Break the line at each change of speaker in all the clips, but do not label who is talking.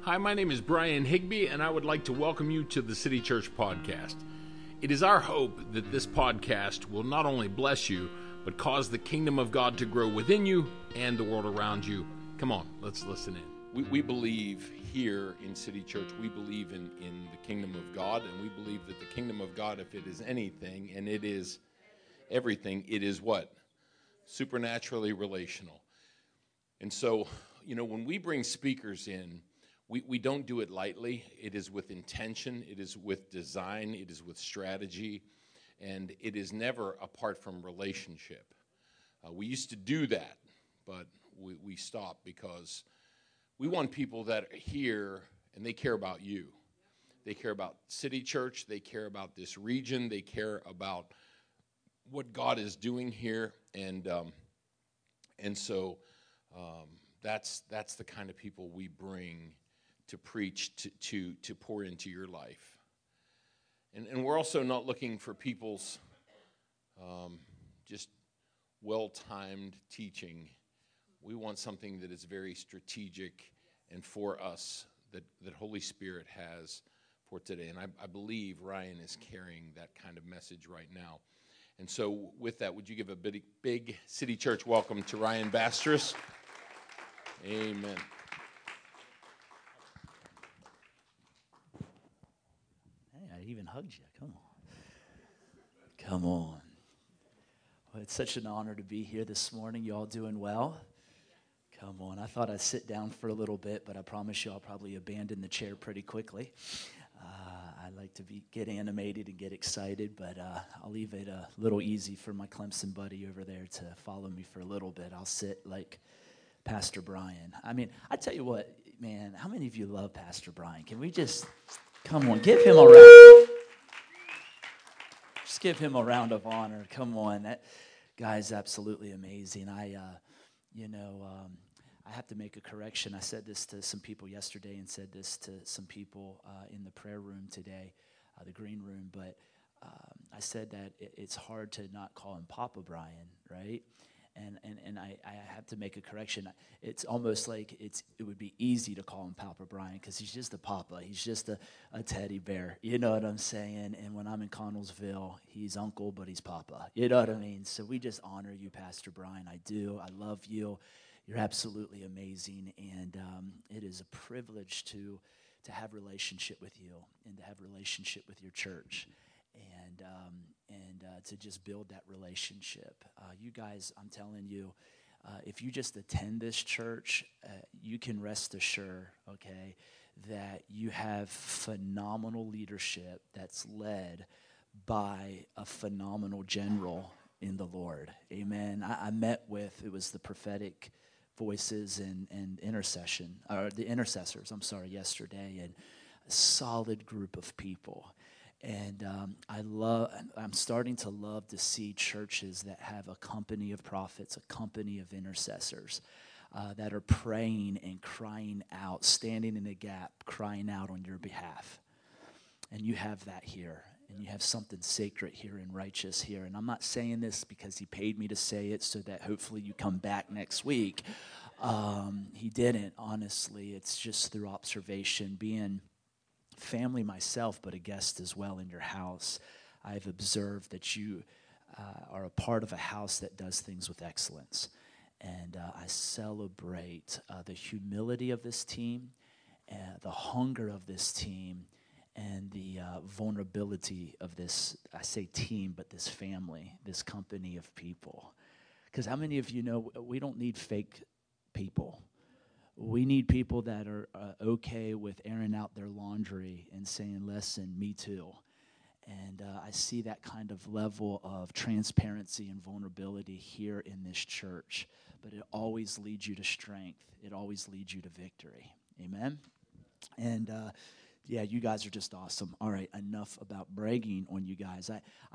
Hi, my name is Brian Higby, and I would like to welcome you to the City Church Podcast. It is our hope that this podcast will not only bless you, but cause the kingdom of God to grow within you and the world around you. Come on, let's listen in. We believe here in City Church, we believe in the kingdom of God, and we believe that the kingdom of God, if it is anything, and it is everything, it is what? Supernaturally relational. And so, when we bring speakers in, we don't do it lightly. It is with intention, it is with design, it is with strategy, and it is never apart from relationship. We used to do that, but we stopped because we want people that are here and they care about you. They care about City Church, they care about this region, they care about what God is doing here, and so that's the kind of people we bring to preach, to pour into your life. And we're also not looking for people's just well-timed teaching. We want something that is very strategic and for us that Holy Spirit has for today. And I believe Ryan is carrying that kind of message right now. And so with that, would you give a big City Church welcome to Ryan Bastris? Amen.
I even hugged you. Come on. Well, it's such an honor to be here this morning. You all doing well? Come on. I thought I'd sit down for a little bit, but I promise you I'll probably abandon the chair pretty quickly. I like to get animated and get excited, but I'll leave it a little easy for my Clemson buddy over there to follow me for a little bit. I'll sit like Pastor Brian. I mean, I tell you what, man, how many of you love Pastor Brian? Can we just, come on, give him a round. Just give him a round of honor. Come on. That guy's absolutely amazing. I have to make a correction. I said this to some people yesterday and said this to some people in the prayer room today, the green room, but I said that it's hard to not call him Papa Brian, right? And I have to make a correction. It's almost like it would be easy to call him Papa Brian because he's just a papa. He's just a teddy bear. You know what I'm saying? And when I'm in Connellsville, he's uncle, but he's papa. You know what I mean? So we just honor you, Pastor Brian. I do. I love you. You're absolutely amazing. And it is a privilege to have relationship with you and to have relationship with your church. And to just build that relationship. You guys, I'm telling you, if you just attend this church, you can rest assured, okay, that you have phenomenal leadership that's led by a phenomenal general in the Lord. Amen. I met with, it was the prophetic voices and intercession, or the intercessors, yesterday, and a solid group of people. And I'm starting to love to see churches that have a company of prophets, a company of intercessors that are praying and crying out, standing in the gap, crying out on your behalf. And you have that here. And you have something sacred here and righteous here. And I'm not saying this because he paid me to say it so that hopefully you come back next week. He didn't, honestly. It's just through observation, being family myself, but a guest as well in your house. I've observed that you are a part of a house that does things with excellence. And I celebrate the humility of this team, the hunger of this team, and the vulnerability of this, I say team, but this family, this company of people. Because how many of you know we don't need fake people? We need people that are okay with airing out their laundry and saying, listen, me too. And I see that kind of level of transparency and vulnerability here in this church. But it always leads you to strength. It always leads you to victory. Amen? And yeah, you guys are just awesome. All right, enough about bragging on you guys.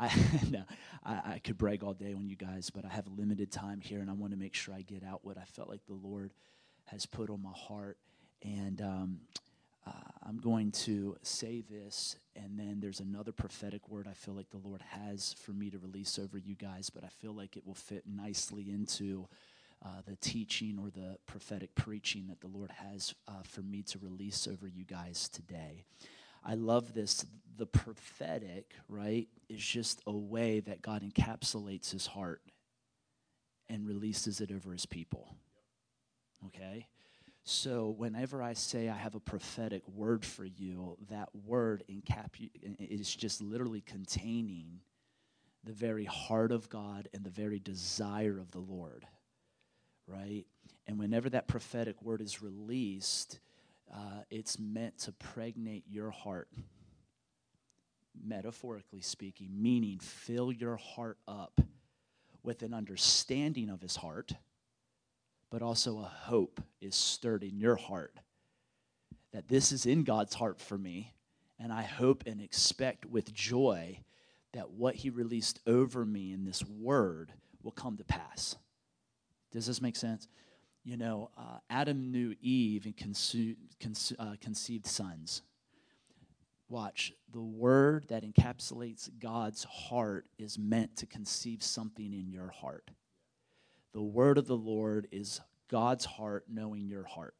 I could brag all day on you guys, but I have a limited time here, and I want to make sure I get out what I felt like the Lord has put on my heart. And I'm going to say this, and then there's another prophetic word I feel like the Lord has for me to release over you guys, but I feel like it will fit nicely into the teaching or the prophetic preaching that the Lord has for me to release over you guys today. I love this. The prophetic, right, is just a way that God encapsulates his heart and releases it over his people. Okay? So whenever I say I have a prophetic word for you, that word is just literally containing the very heart of God and the very desire of the Lord, right? And whenever that prophetic word is released, it's meant to pregnate your heart, metaphorically speaking, meaning fill your heart up with an understanding of his heart, but also a hope is stirred in your heart that this is in God's heart for me, and I hope and expect with joy that what he released over me in this word will come to pass. Does this make sense? You know, Adam knew Eve and conceived sons. Watch, the word that encapsulates God's heart is meant to conceive something in your heart. The word of the Lord is God's heart knowing your heart.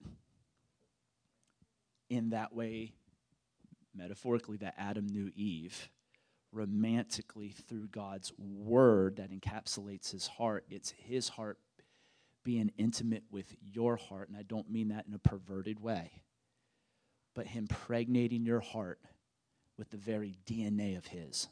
In that way, metaphorically, that Adam knew Eve, romantically through God's word that encapsulates his heart, it's his heart being intimate with your heart, and I don't mean that in a perverted way, but him impregnating your heart with the very DNA of his.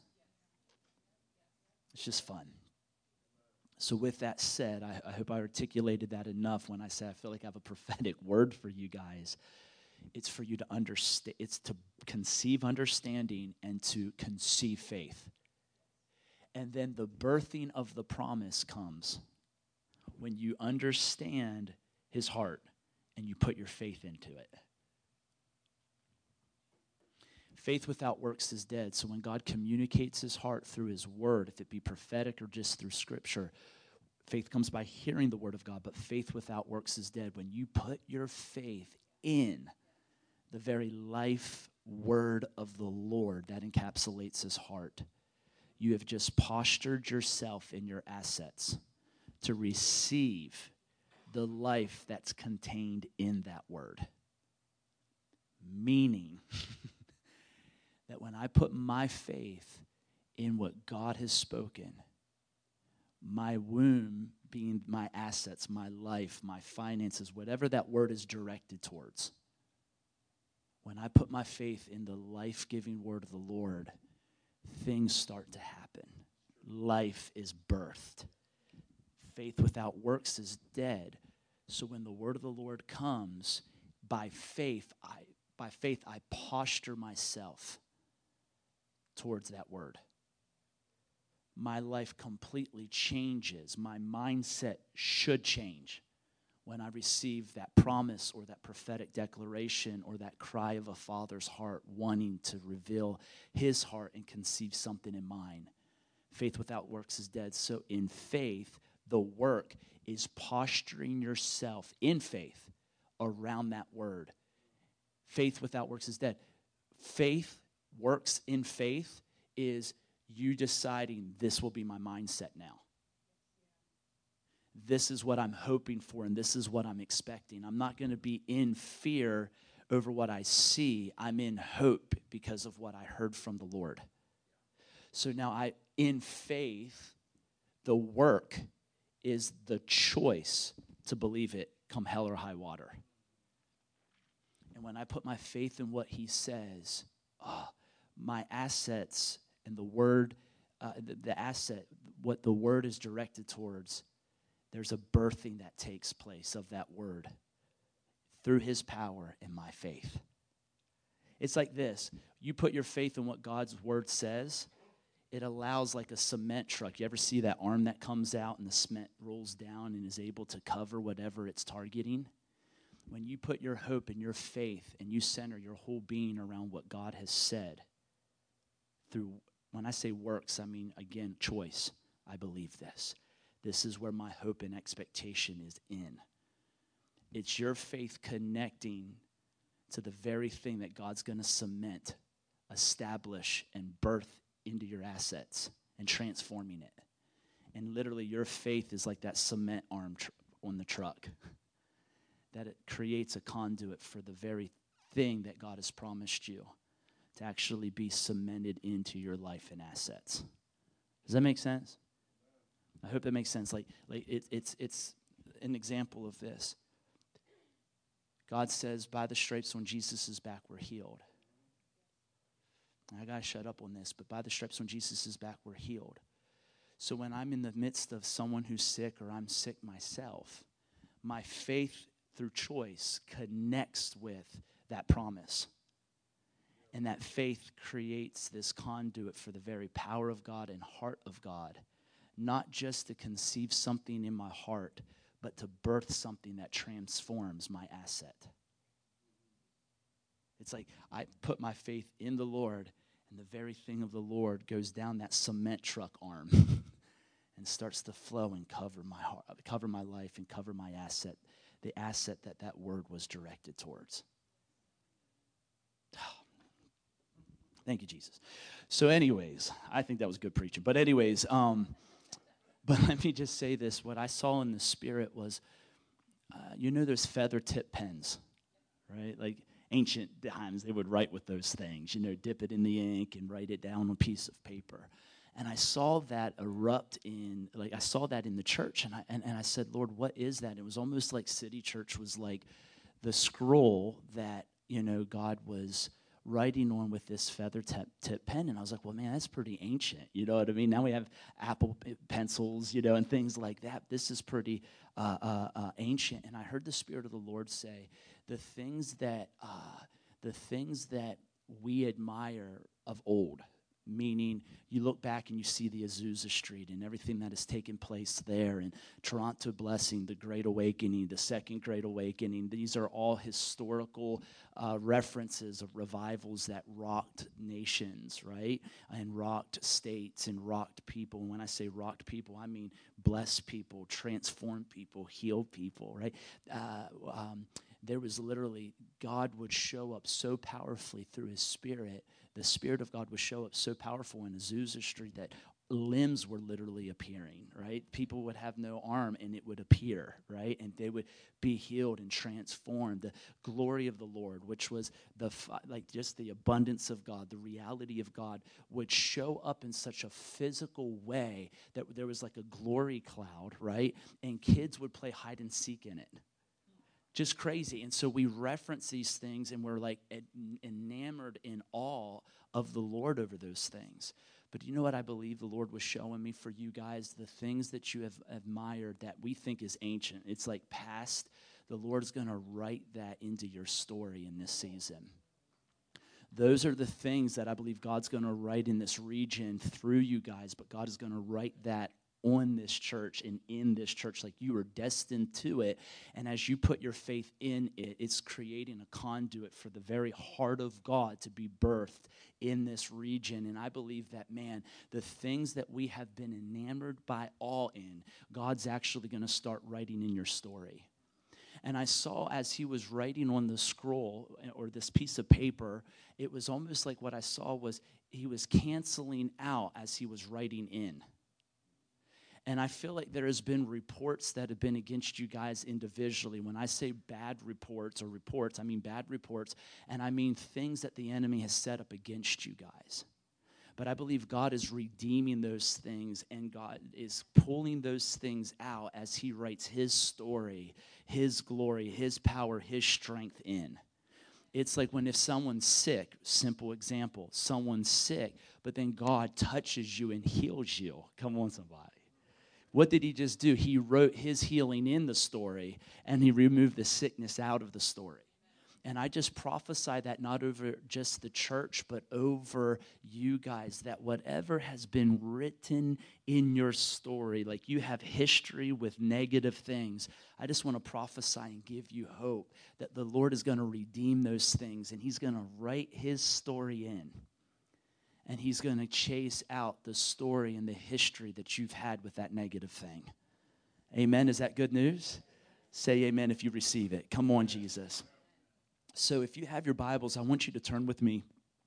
It's just fun. So with that said, I hope I articulated that enough when I say I feel like I have a prophetic word for you guys. It's for you to understand, it's to conceive understanding and to conceive faith. And then the birthing of the promise comes when you understand his heart and you put your faith into it. Faith without works is dead. So when God communicates his heart through his word, if it be prophetic or just through scripture, faith comes by hearing the word of God, but faith without works is dead. When you put your faith in the very life word of the Lord that encapsulates his heart, you have just postured yourself in your assets to receive the life that's contained in that word. Meaning that when I put my faith in what God has spoken, my womb being my assets, my life, my finances, whatever that word is directed towards, when I put my faith in the life-giving word of the Lord, things start to happen. Life is birthed. Faith without works is dead. So when the word of the Lord comes, by faith I posture myself towards that word. My life completely changes. My mindset should change when I receive that promise or that prophetic declaration or that cry of a father's heart wanting to reveal his heart and conceive something in mine. Faith without works is dead. So in faith, the work is posturing yourself in faith around that word. Faith without works is dead. Faith, works in faith, is you deciding this will be my mindset now. This is what I'm hoping for, and this is what I'm expecting. I'm not going to be in fear over what I see. I'm in hope because of what I heard from the Lord. So now in faith, the work is the choice to believe it come hell or high water. And when I put my faith in what he says, my assets and the word, the asset, what the word is directed towards, there's a birthing that takes place of that word through his power and my faith. It's like this. You put your faith in what God's word says, it allows like a cement truck. You ever see that arm that comes out and the cement rolls down and is able to cover whatever it's targeting? When you put your hope and your faith and you center your whole being around what God has said, through, when I say works, I mean, again, choice. I believe this. This is where my hope and expectation is in. It's your faith connecting to the very thing that God's going to cement, establish, and birth into your assets and transforming it. And literally your faith is like that cement arm on the truck, that it creates a conduit for the very thing that God has promised you to actually be cemented into your life and assets. Does that make sense? I hope that makes sense. It's an example of this. God says, by the stripes on Jesus' back, we're healed. I got to shut up on this, but by the stripes on Jesus' back, we're healed. So when I'm in the midst of someone who's sick or I'm sick myself, my faith through choice connects with that promise. And that faith creates this conduit for the very power of God and heart of God, not just to conceive something in my heart, but to birth something that transforms my asset. It's like I put my faith in the Lord, and the very thing of the Lord goes down that cement truck arm and starts to flow and cover my heart, cover my life, and cover my asset, the asset that word was directed towards. Thank you, Jesus. So anyways, I think that was good preaching. But anyways, but let me just say this. What I saw in the Spirit was, those feather tip pens, right? Like ancient times, they would write with those things, dip it in the ink and write it down on a piece of paper. And I saw that erupt I saw that in the church. And I said, Lord, what is that? It was almost like City Church was like the scroll that, God was writing on with this feather tip pen. And I was like, well, man, that's pretty ancient. You know what I mean? Now we have Apple pencils, and things like that. This is pretty ancient. And I heard the Spirit of the Lord say, the things that we admire of old, meaning you look back and you see the Azusa Street and everything that has taken place there, and Toronto Blessing, the Great Awakening, the Second Great Awakening. These are all historical references of revivals that rocked nations, right? And rocked states and rocked people. And when I say rocked people, I mean blessed people, transformed people, healed people, right? There was literally, God would show up so powerfully through his Spirit. The Spirit of God would show up so powerful in Azusa Street that limbs were literally appearing, right? People would have no arm and it would appear, right? And they would be healed and transformed. The glory of the Lord, which was just the abundance of God, the reality of God, would show up in such a physical way that there was like a glory cloud, right? And kids would play hide and seek in it. Just crazy. And so we reference these things and we're like enamored in awe of the Lord over those things. But you know what I believe the Lord was showing me for you guys? The things that you have admired that we think is ancient. It's like past. The Lord's going to write that into your story in this season. Those are the things that I believe God's going to write in this region through you guys. But God is going to write that on this church and in this church, like you are destined to it. And as you put your faith in it, it's creating a conduit for the very heart of God to be birthed in this region. And I believe that, man, the things that we have been enamored by awe in, God's actually going to start writing in your story. And I saw as he was writing on the scroll or this piece of paper, it was almost like what I saw was he was canceling out as he was writing in. And I feel like there has been reports that have been against you guys individually. When I say bad reports, I mean bad reports, and I mean things that the enemy has set up against you guys. But I believe God is redeeming those things, and God is pulling those things out as he writes his story, his glory, his power, his strength in. It's like if someone's sick, simple example, someone's sick, but then God touches you and heals you. Come on, somebody. What did he just do? He wrote his healing in the story, and he removed the sickness out of the story. And I just prophesy that not over just the church, but over you guys, that whatever has been written in your story, like you have history with negative things, I just want to prophesy and give you hope that the Lord is going to redeem those things, and he's going to write his story in. And he's going to chase out the story and the history that you've had with that negative thing. Amen. Is that good news? Say amen if you receive it. Come on, Jesus. So if you have your Bibles, I want you to turn with me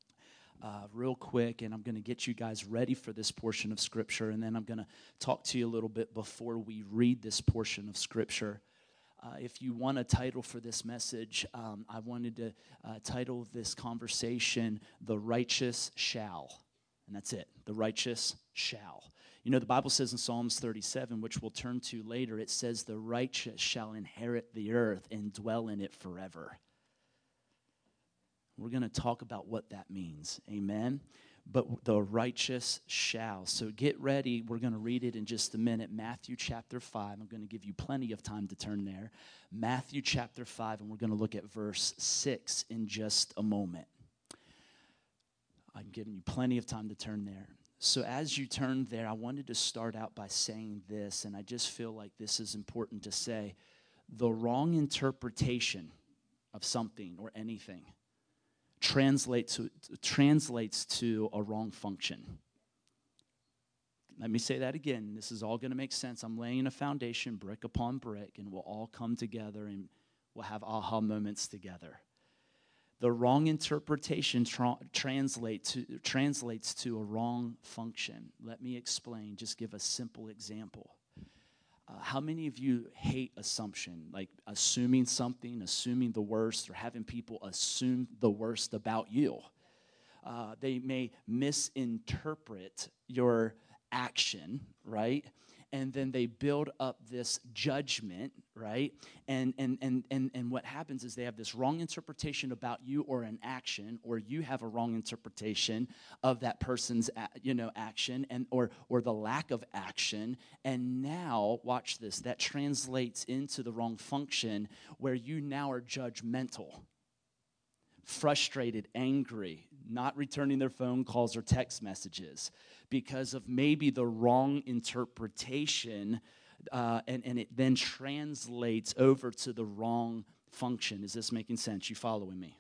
real quick, and I'm going to get you guys ready for this portion of Scripture, and then I'm going to talk to you a little bit before we read this portion of Scripture. If you want a title for this message, I wanted to title this conversation, The Righteous Shall. And that's it, the righteous shall. You know, the Bible says in Psalms 37, which we'll turn to later, it says, the righteous shall inherit the earth and dwell in it forever. We're going to talk about what that means, amen? But the righteous shall. So get ready. We're going to read it in just a minute. Matthew chapter 5. I'm going to give you plenty of time to turn there. Matthew chapter 5, and we're going to look at verse 6 in just a moment. I'm giving you plenty of time to turn there. So as you turn there, I wanted to start out by saying this, and I just feel like this is important to say. The wrong interpretation of something or anything translates to a wrong function. Let me say that again. This is all going to make sense. I'm laying a foundation brick upon brick, and we'll all come together and we'll have aha moments together. The wrong interpretation translates to a wrong function. Let me explain. Just give a simple example. How many of you hate assumption, like assuming something, assuming the worst, or having people assume the worst about you? They may misinterpret your action, right? And then they build up this judgment, right? And what happens is they have this wrong interpretation about you or an action, or you have a wrong interpretation of that person's, action, and or the lack of action. And now, watch this, that translates into the wrong function where you now are judgmental, frustrated, angry, not returning their phone calls or text messages because of maybe the wrong interpretation, and it then translates over to the wrong function. Is this making sense? You following me?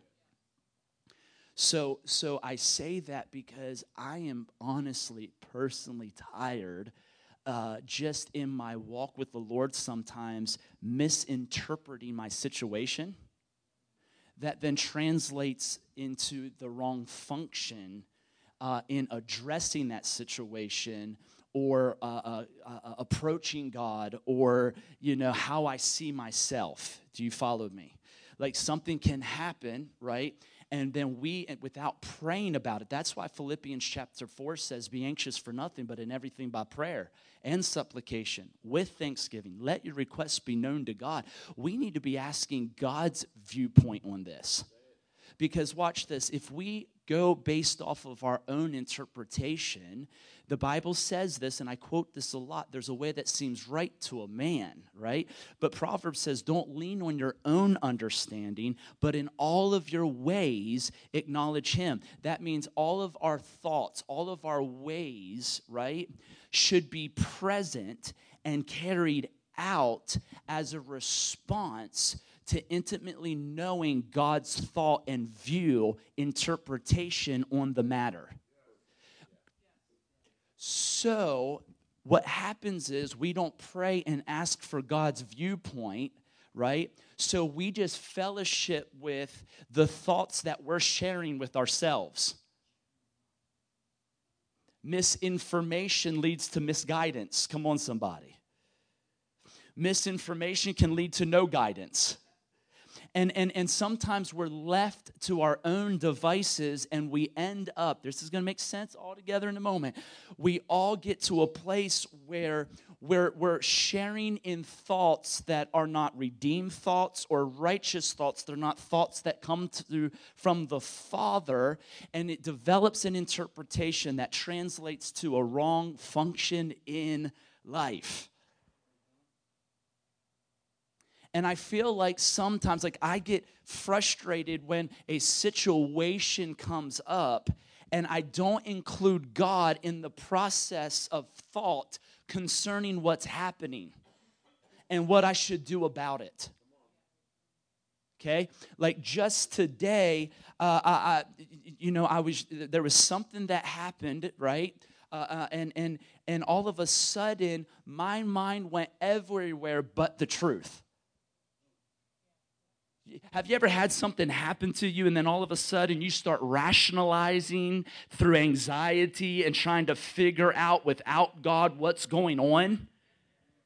So I say that because I am honestly, personally tired just in my walk with the Lord sometimes misinterpreting my situation that then translates into the wrong function in addressing that situation or approaching God or, how I see myself. Do you follow me? Like something can happen, right? And then without praying about it, that's why Philippians chapter 4 says, be anxious for nothing, but in everything by prayer and supplication with thanksgiving. Let your requests be known to God. We need to be asking God's viewpoint on this. Because watch this, if we go based off of our own interpretation, the Bible says this, and I quote this a lot, there's a way that seems right to a man, right? But Proverbs says, don't lean on your own understanding, but in all of your ways acknowledge him. That means all of our thoughts, all of our ways, right, should be present and carried out as a response to intimately knowing God's thought and view, interpretation on the matter. So what happens is we don't pray and ask for God's viewpoint, right? So we just fellowship with the thoughts that we're sharing with ourselves. Misinformation leads to misguidance. Come on, somebody. Misinformation can lead to no guidance. And sometimes we're left to our own devices and we end up, this is going to make sense all together in a moment, we all get to a place where we're sharing in thoughts that are not redeemed thoughts or righteous thoughts. They're not thoughts that come from the Father, and it develops an interpretation that translates to a wrong function in life. And I feel like sometimes, I get frustrated when a situation comes up and I don't include God in the process of thought concerning what's happening and what I should do about it. Okay? Like just today, there was something that happened, right? And all of a sudden, my mind went everywhere but the truth. Have you ever had something happen to you and then all of a sudden you start rationalizing through anxiety and trying to figure out without God what's going on?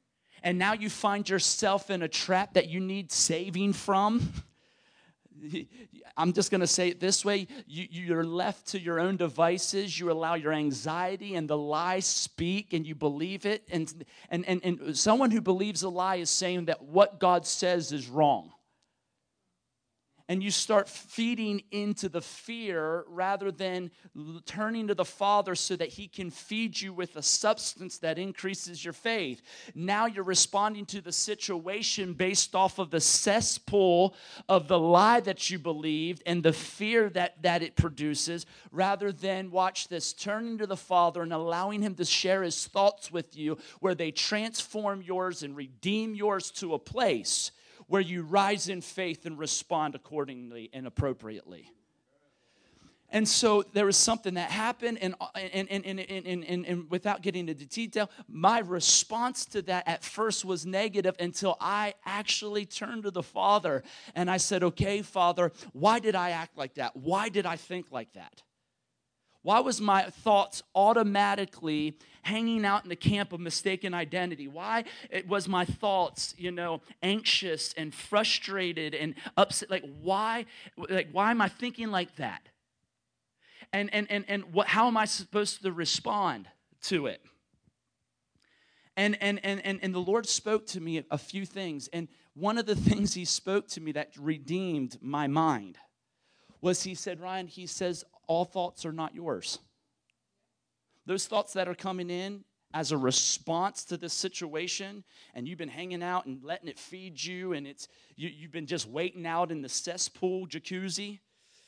and now you find yourself in a trap that you need saving from. I'm just going to say it this way. You're left to your own devices. You allow your anxiety and the lie speak, and you believe it. And someone who believes a lie is saying that what God says is wrong. And you start feeding into the fear rather than turning to the Father so that He can feed you with a substance that increases your faith. Now you're responding to the situation based off of the cesspool of the lie that you believed and the fear that it produces, rather than, watch this, turning to the Father and allowing Him to share His thoughts with you, where they transform yours and redeem yours to a place where you rise in faith and respond accordingly and appropriately. And so there was something that happened, and without getting into detail, my response to that at first was negative until I actually turned to the Father and I said, okay, Father, why did I act like that? Why did I think like that? Why was my thoughts automatically hanging out in the camp of mistaken identity? Why it was my thoughts, anxious and frustrated and upset? Why am I thinking like that? And how am I supposed to respond to it? And the Lord spoke to me a few things, and one of the things He spoke to me that redeemed my mind was He said, Ryan, He says, all thoughts are not yours. Those thoughts that are coming in as a response to this situation, and you've been hanging out and letting it feed you, and you've been just waiting out in the cesspool jacuzzi,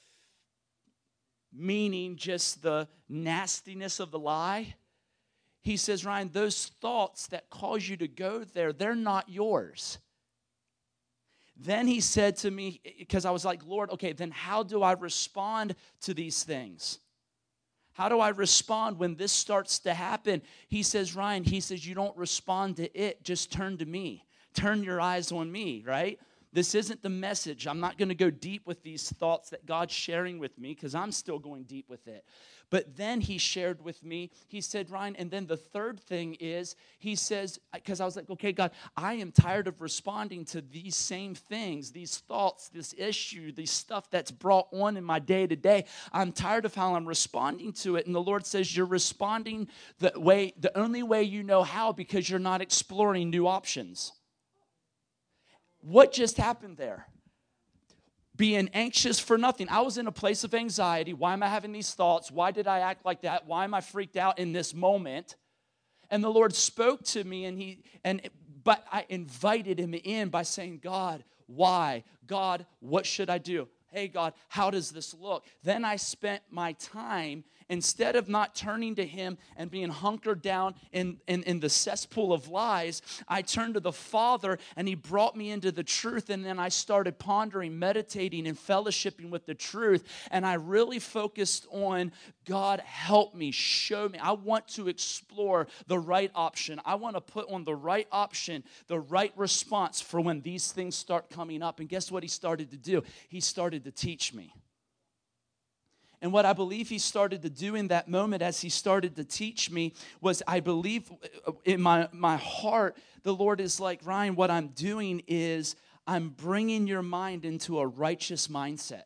meaning just the nastiness of the lie. He says, Ryan, those thoughts that cause you to go there, they're not yours. Then He said to me, because I was like, Lord, okay, then how do I respond to these things? How do I respond when this starts to happen? He says, Ryan, He says, you don't respond to it, just turn to me. Turn your eyes on me, right? This isn't the message. I'm not going to go deep with these thoughts that God's sharing with me because I'm still going deep with it. But then He shared with me, He said, Ryan, and then the third thing is, He says, because I was like, okay, God, I am tired of responding to these same things, these thoughts, this issue, this stuff that's brought on in my day to day. I'm tired of how I'm responding to it. And the Lord says, you're responding the only way you know how, because you're not exploring new options. What just happened there? Being anxious for nothing. I was in a place of anxiety. Why am I having these thoughts? Why did I act like that? Why am I freaked out in this moment? And the Lord spoke to me, but I invited Him in by saying, God, why? God, what should I do? Hey, God, how does this look? Then I spent my time, instead of not turning to Him and being hunkered down in the cesspool of lies, I turned to the Father, and He brought me into the truth. And then I started pondering, meditating, and fellowshipping with the truth. And I really focused on, God, help me, show me. I want to explore the right option. I want to put on the right option, the right response for when these things start coming up. And guess what He started to do? He started to teach me. And what I believe He started to do in that moment as He started to teach me was, I believe in my heart, the Lord is like, Ryan, what I'm doing is I'm bringing your mind into a righteous mindset.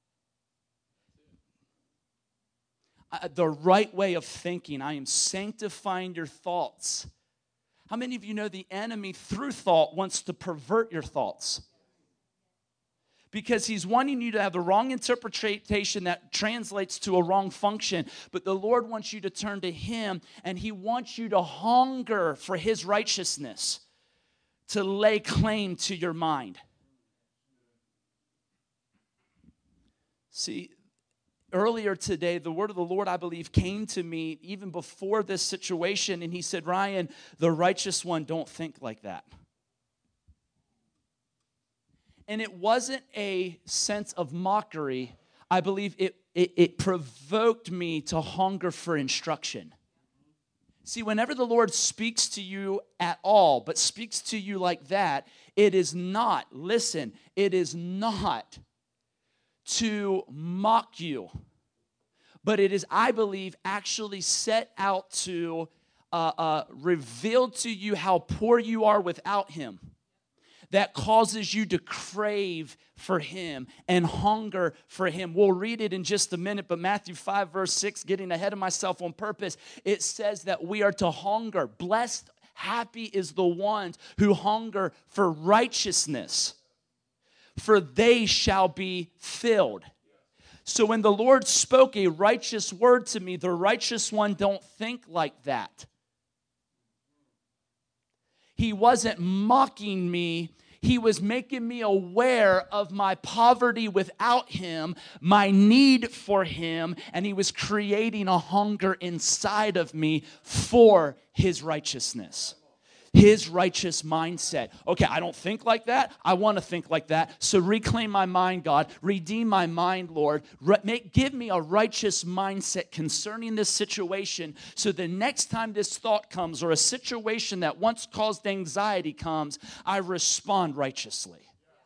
The right way of thinking. I am sanctifying your thoughts. How many of you know the enemy, through thought, wants to pervert your thoughts? Because he's wanting you to have the wrong interpretation that translates to a wrong function. But the Lord wants you to turn to Him, and He wants you to hunger for His righteousness, to lay claim to your mind. See, earlier today, the word of the Lord, I believe, came to me even before this situation, and He said, Ryan, the righteous one don't think like that. And it wasn't a sense of mockery. I believe it provoked me to hunger for instruction. See, whenever the Lord speaks to you at all, but speaks to you like that, it is not, listen, it is not to mock you, but it is, I believe, actually set out to revealed to you how poor you are without him, that causes you to crave for him and hunger for him. We'll read it in just a minute, but Matthew 5, verse 6, getting ahead of myself on purpose, it says that we are to hunger. Blessed, happy is the ones who hunger for righteousness, for they shall be filled. So when the Lord spoke a righteous word to me, the righteous one don't think like that. He wasn't mocking me. He was making me aware of my poverty without him, my need for him, and he was creating a hunger inside of me for his righteousness. His righteous mindset. Okay, I don't think like that. I want to think like that. So reclaim my mind, God. Redeem my mind, Lord. Give me a righteous mindset concerning this situation, so the next time this thought comes or a situation that once caused anxiety comes, I respond righteously.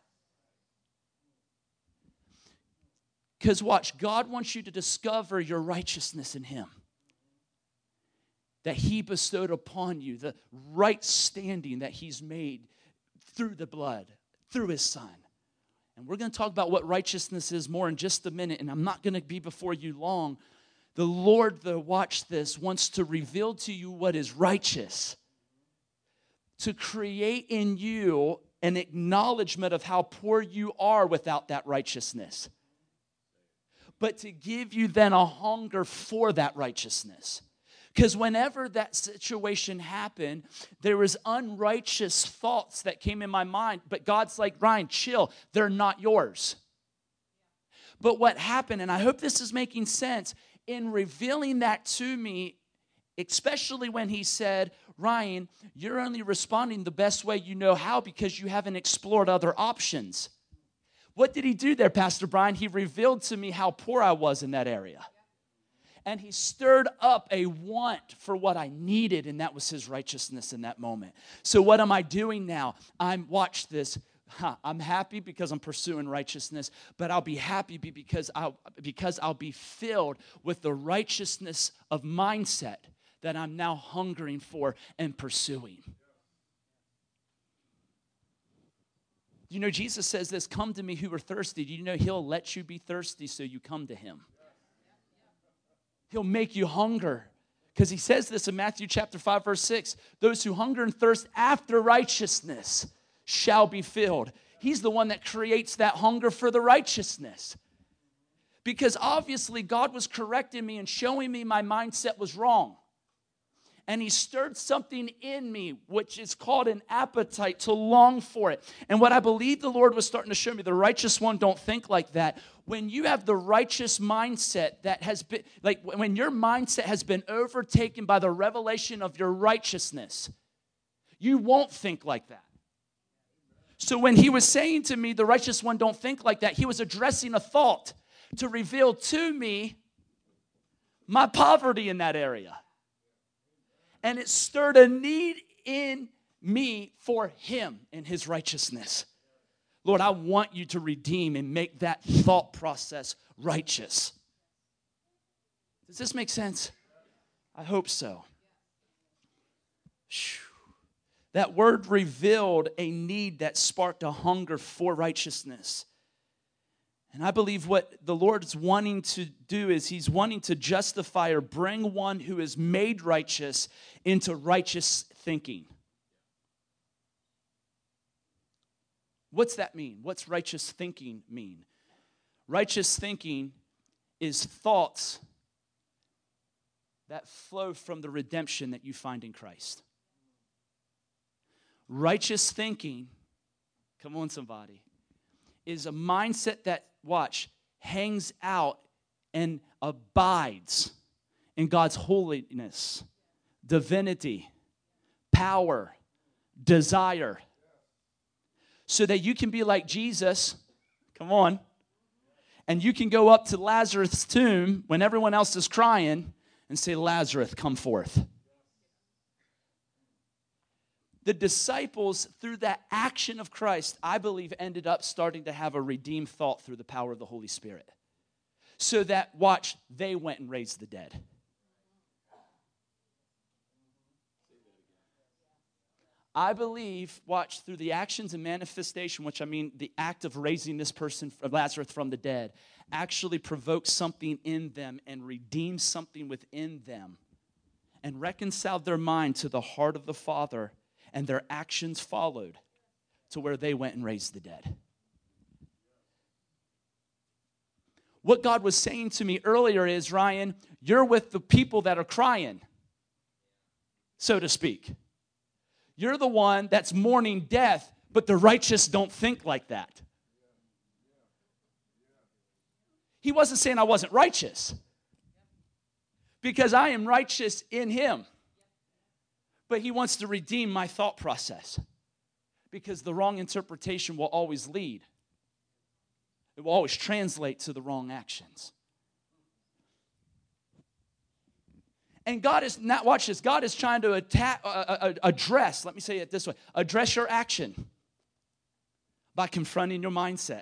Because watch, God wants you to discover your righteousness in him, that he bestowed upon you, the right standing that he's made through the blood, through his son. And we're going to talk about what righteousness is more in just a minute, and I'm not going to be before you long. The Lord, watch this, wants to reveal to you what is righteous, to create in you an acknowledgement of how poor you are without that righteousness, but to give you then a hunger for that righteousness. Because whenever that situation happened, there was unrighteous thoughts that came in my mind. But God's like, Ryan, chill. They're not yours. But what happened, and I hope this is making sense, in revealing that to me, especially when he said, Ryan, you're only responding the best way you know how because you haven't explored other options. What did he do there, Pastor Brian? He revealed to me how poor I was in that area. And he stirred up a want for what I needed, and that was his righteousness in that moment. So what am I doing now? Watch this. I'm happy because I'm pursuing righteousness, but I'll be happy because I'll be filled with the righteousness of mindset that I'm now hungering for and pursuing. You know, Jesus says this, come to me who are thirsty. Do you know he'll let you be thirsty so you come to him? He'll make you hunger. Because he says this in Matthew chapter 5, verse 6. Those who hunger and thirst after righteousness shall be filled. He's the one that creates that hunger for the righteousness. Because obviously God was correcting me and showing me my mindset was wrong. And he stirred something in me, which is called an appetite to long for it. And what I believe the Lord was starting to show me, the righteous one don't think like that. When you have the righteous mindset that has been, like when your mindset has been overtaken by the revelation of your righteousness, you won't think like that. So when he was saying to me, the righteous one don't think like that, he was addressing a thought to reveal to me my poverty in that area. And it stirred a need in me for him and his righteousness. Lord, I want you to redeem and make that thought process righteous. Does this make sense? I hope so. That word revealed a need that sparked a hunger for righteousness. And I believe what the Lord's wanting to do is he's wanting to justify or bring one who is made righteous into righteous thinking. What's that mean? What's righteous thinking mean? Righteous thinking is thoughts that flow from the redemption that you find in Christ. Righteous thinking, come on somebody, is a mindset that, watch, hangs out and abides in God's holiness, divinity, power, desire, so that you can be like Jesus, come on, and you can go up to Lazarus' tomb when everyone else is crying and say, Lazarus, come forth. The disciples, through that action of Christ, I believe, ended up starting to have a redeemed thought through the power of the Holy Spirit. So that, watch, they went and raised the dead. I believe, watch, through the actions and manifestation, which I mean the act of raising this person, Lazarus, from the dead, actually provoked something in them and redeemed something within them and reconciled their mind to the heart of the Father, and their actions followed to where they went and raised the dead. What God was saying to me earlier is, Ryan, you're with the people that are crying, so to speak. You're the one that's mourning death, but the righteous don't think like that. He wasn't saying I wasn't righteous, because I am righteous in him. But he wants to redeem my thought process, because the wrong interpretation will always lead. It will always translate to the wrong actions. And God is not, watch this, God is trying to address, let me say it this way, address your action by confronting your mindset.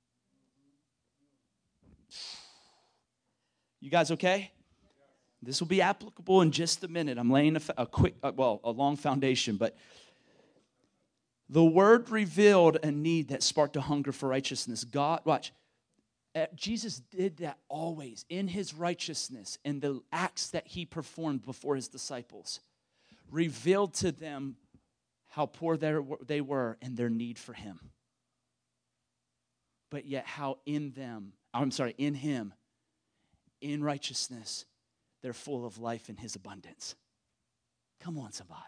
You guys okay? This will be applicable in just a minute. I'm laying a long foundation, but the word revealed a need that sparked a hunger for righteousness. God, watch, Jesus did that always in his righteousness, and the acts that he performed before his disciples revealed to them how poor they were and their need for him. But yet how in him, in righteousness, they're full of life in his abundance. Come on, somebody.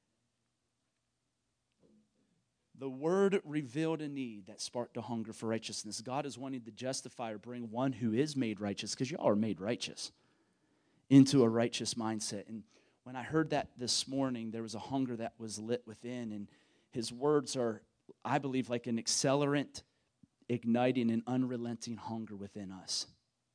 The word revealed a need that sparked a hunger for righteousness. God is wanting to justify or bring one who is made righteous, because y'all are made righteous, into a righteous mindset. And when I heard that this morning, there was a hunger that was lit within, and his words are, I believe, like an accelerant, igniting an unrelenting hunger within us.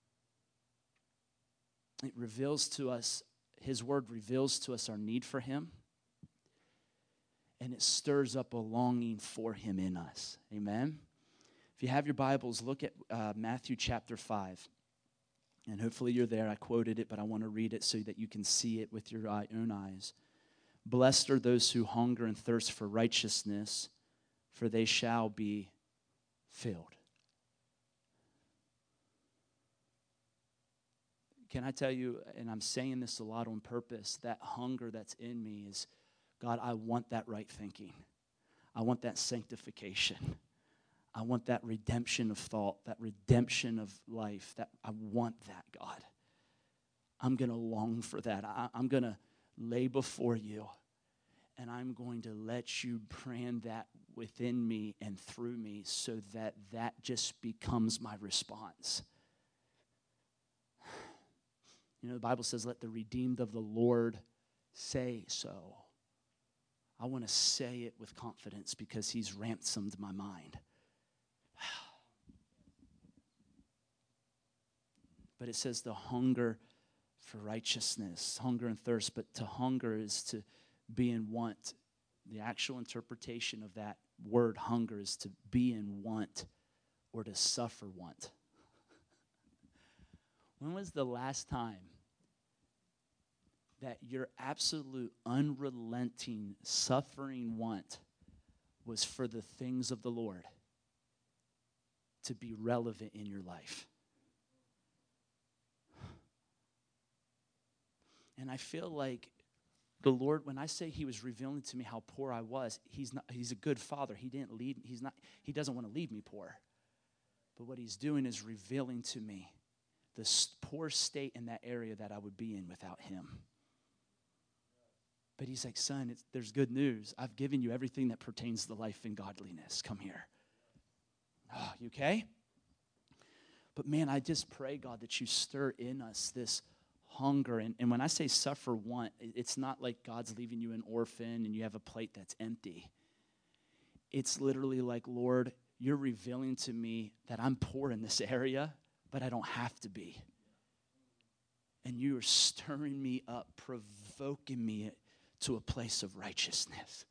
It reveals to us, his word reveals to us our need for him, and it stirs up a longing for him in us. Amen? If you have your Bibles, look at Matthew chapter 5. And hopefully you're there. I quoted it, but I want to read it so that you can see it with your own eyes. Blessed are those who hunger and thirst for righteousness, for they shall be filled. Can I tell you, and I'm saying this a lot on purpose, that hunger that's in me is, God, I want that right thinking. I want that sanctification. I want that redemption of thought, that redemption of life. That I want that, God. I'm going to long for that. I'm going to lay before you, and I'm going to let you brand that within me and through me so that that just becomes my response. You know, the Bible says, let the redeemed of the Lord say so. I want to say it with confidence because he's ransomed my mind. But it says the hunger for righteousness, hunger and thirst, but to hunger is to be in want. The actual interpretation of that word hunger is to be in want or to suffer want. When was the last time that your absolute unrelenting suffering want was for the things of the Lord to be relevant in your life? And I feel like the Lord, when I say he was revealing to me how poor I was, he's a good father. He doesn't want to leave me poor. But what he's doing is revealing to me the poor state in that area that I would be in without him. But he's like, son, there's good news. I've given you everything that pertains to life and godliness. Come here. Oh, you okay? But man, I just pray, God, that you stir in us this hunger. And when I say suffer want, it's not like God's leaving you an orphan and you have a plate that's empty. It's literally like, Lord, you're revealing to me that I'm poor in this area, but I don't have to be. And you are stirring me up, provoking me to a place of righteousness.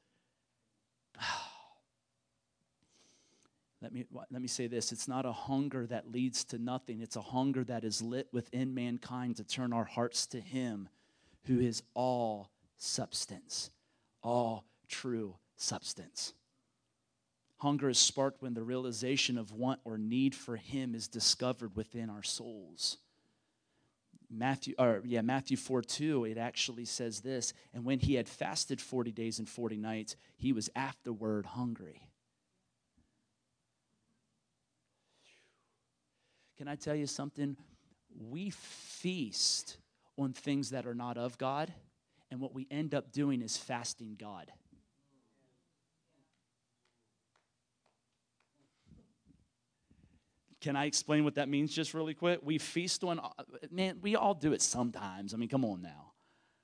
Let me say this. It's not a hunger that leads to nothing. It's a hunger that is lit within mankind to turn our hearts to him who is all substance, all true substance. Hunger is sparked when the realization of want or need for him is discovered within our souls. Matthew 4:2, it actually says this, and when he had fasted 40 days and 40 nights, he was afterward hungry. Can I tell you something? We feast on things that are not of God, and what we end up doing is fasting God. Can I explain what that means just really quick? We feast on, man, we all do it sometimes. I mean, come on now.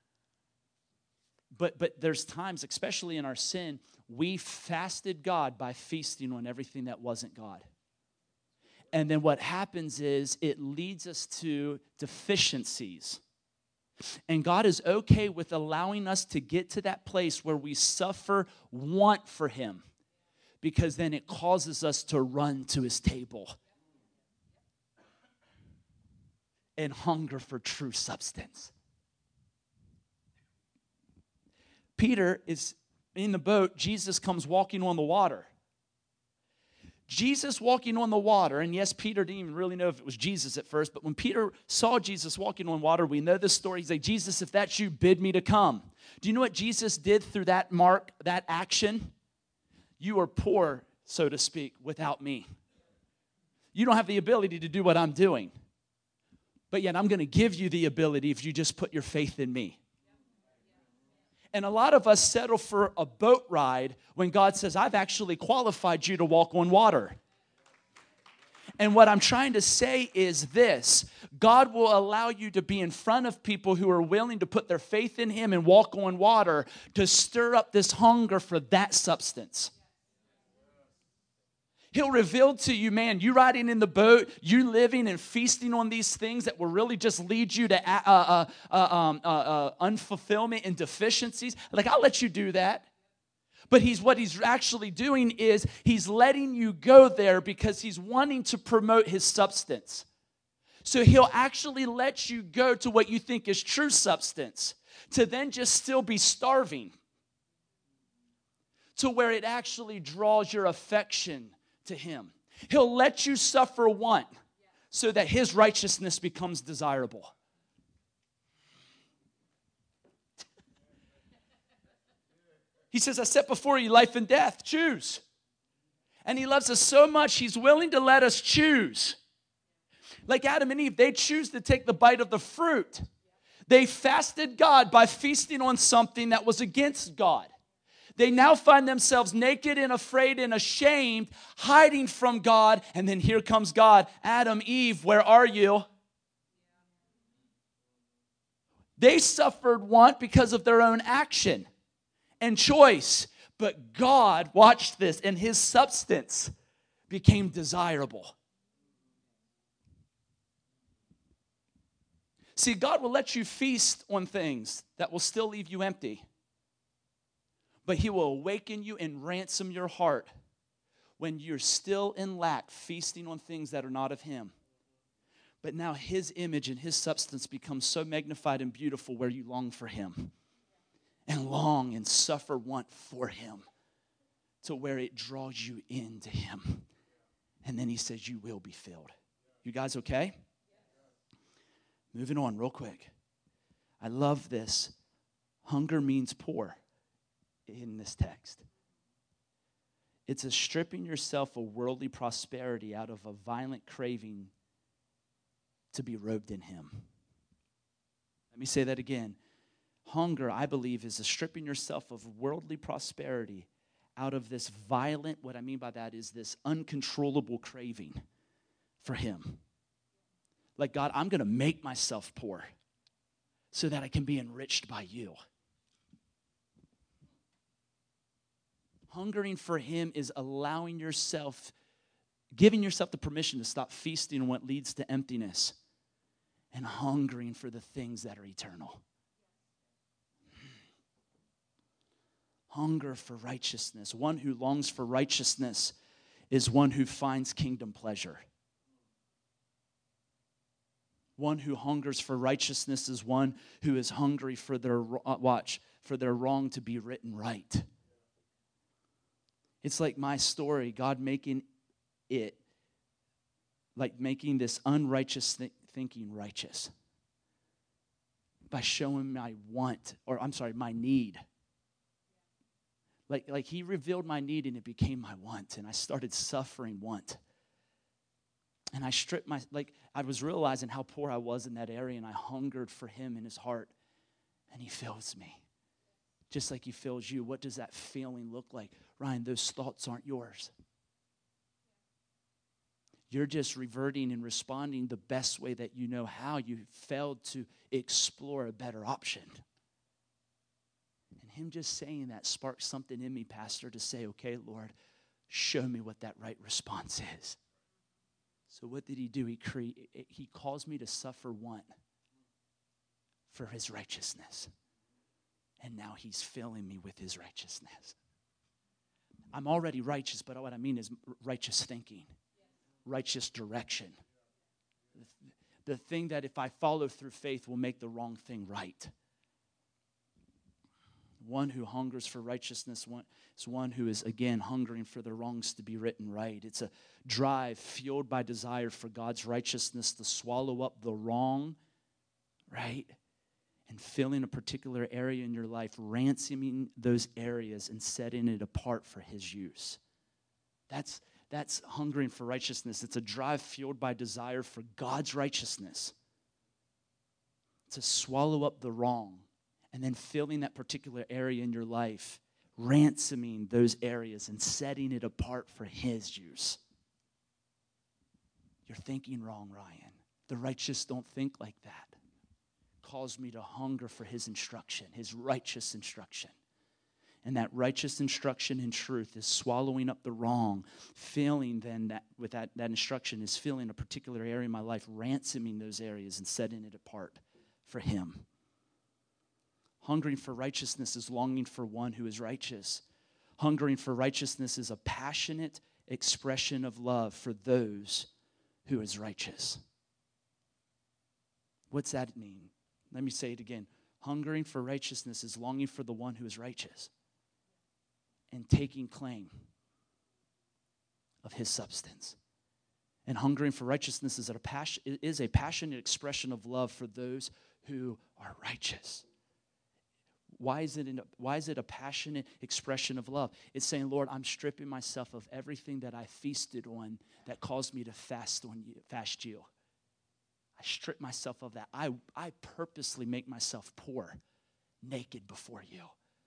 But there's times, especially in our sin, we fasted God by feasting on everything that wasn't God. And then what happens is it leads us to deficiencies. And God is okay with allowing us to get to that place where we suffer want for him, because then it causes us to run to his table and hunger for true substance. Peter is in the boat. Jesus comes walking on the water. Jesus walking on the water, and yes, Peter didn't even really know if it was Jesus at first, but when Peter saw Jesus walking on water, we know this story. He's like, Jesus, if that's you, bid me to come. Do you know what Jesus did through that action? You are poor, so to speak, without me. You don't have the ability to do what I'm doing. But yet I'm going to give you the ability if you just put your faith in me. And a lot of us settle for a boat ride when God says, I've actually qualified you to walk on water. And what I'm trying to say is this: God will allow you to be in front of people who are willing to put their faith in him and walk on water to stir up this hunger for that substance. He'll reveal to you, man, you riding in the boat, you living and feasting on these things that will really just lead you to unfulfillment and deficiencies. Like, I'll let you do that. But what he's actually doing is he's letting you go there because he's wanting to promote his substance. So he'll actually let you go to what you think is true substance, to then just still be starving, to where it actually draws your affection to him. He'll let you suffer want so that his righteousness becomes desirable. He says, I set before you life and death. Choose. And he loves us so much, he's willing to let us choose. Like Adam and Eve, they choose to take the bite of the fruit. They fasted God by feasting on something that was against God. They now find themselves naked and afraid and ashamed, hiding from God. And then here comes God. Adam, Eve, where are you? They suffered want because of their own action and choice. But God watched this, and his substance became desirable. See, God will let you feast on things that will still leave you empty. But he will awaken you and ransom your heart when you're still in lack, feasting on things that are not of him. But now his image and his substance becomes so magnified and beautiful where you long for him and long and suffer want for him, to where it draws you into him. And then he says, you will be filled. You guys okay? Moving on real quick. I love this. Hunger means poor. In this text, it's a stripping yourself of worldly prosperity out of a violent craving to be robed in him. Let me say that again. Hunger, I believe, is a stripping yourself of worldly prosperity out of this violent, what I mean by that is this uncontrollable craving for him. Like, God, I'm going to make myself poor so that I can be enriched by you. Hungering for him is allowing yourself, giving yourself the permission to stop feasting on what leads to emptiness and hungering for the things that are eternal. Hunger for righteousness. One who longs for righteousness is one who finds kingdom pleasure. One who hungers for righteousness is one who is hungry for their, for their wrong to be written right. It's like my story, God making it, like making this unrighteous thinking righteous by showing my my need. Like he revealed my need and it became my want, and I started suffering want. And I stripped I was realizing how poor I was in that area, and I hungered for him in his heart, and he fills me. Just like he fills you. What does that feeling look like? Ryan, those thoughts aren't yours. You're just reverting and responding the best way that you know how. You failed to explore a better option. And him just saying that sparked something in me, Pastor, to say, okay, Lord, show me what that right response is. So what did he do? He calls me to suffer want for his righteousness. And now he's filling me with his righteousness. I'm already righteous, but what I mean is righteous thinking, righteous direction. The thing that if I follow through faith will make the wrong thing right. One who hungers for righteousness is one who is, again, hungering for the wrongs to be written right. It's a drive fueled by desire for God's righteousness to swallow up the wrong, right? And filling a particular area in your life, ransoming those areas and setting it apart for his use. That's hungering for righteousness. It's a drive fueled by desire for God's righteousness to swallow up the wrong. And then filling that particular area in your life, ransoming those areas and setting it apart for his use. You're thinking wrong, Ryan. The righteous don't think like that. Calls me to hunger for his instruction, his righteous instruction. And that righteous instruction in truth is swallowing up the wrong, filling then that instruction is filling a particular area in my life, ransoming those areas and setting it apart for him. Hungering for righteousness is longing for one who is righteous. Hungering for righteousness is a passionate expression of love for those who is righteous. What's that mean? Let me say it again. Hungering for righteousness is longing for the one who is righteous and taking claim of his substance. And hungering for righteousness is a passionate expression of love for those who are righteous. Why is it a passionate expression of love? It's saying, Lord, I'm stripping myself of everything that I feasted on that caused me to fast you. I strip myself of that. I purposely make myself poor, naked before you.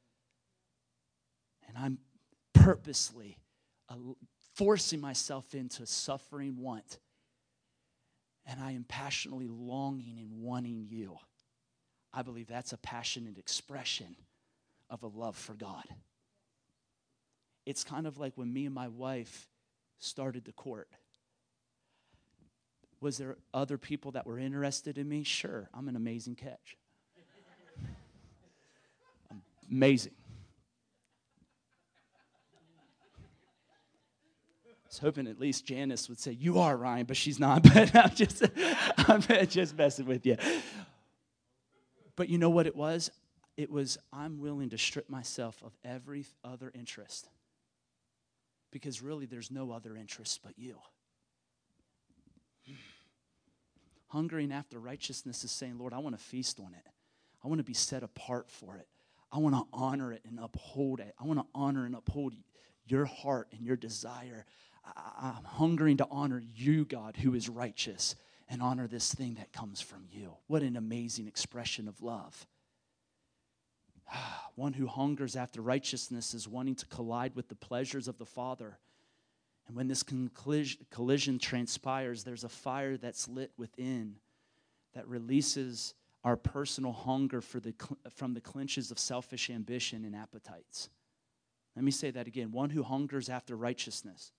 And I'm purposely forcing myself into suffering want. And I am passionately longing and wanting you. I believe that's a passionate expression of a love for God. It's kind of like when me and my wife started the court. Was there other people that were interested in me? Sure, I'm an amazing catch. Amazing. I was hoping at least Janice would say, you are, Ryan, but she's not. But I'm just messing with you. But you know what it was? It was, I'm willing to strip myself of every other interest. Because really, there's no other interest but you. Hungering after righteousness is saying, Lord, I want to feast on it. I want to be set apart for it. I want to honor it and uphold it. I want to honor and uphold your heart and your desire. I'm hungering to honor you, God, who is righteous, and honor this thing that comes from you. What an amazing expression of love. One who hungers after righteousness is wanting to collide with the pleasures of the Father. And when this collision transpires, there's a fire that's lit within that releases our personal hunger from the clinches of selfish ambition and appetites. Let me say that again. One who hungers after righteousness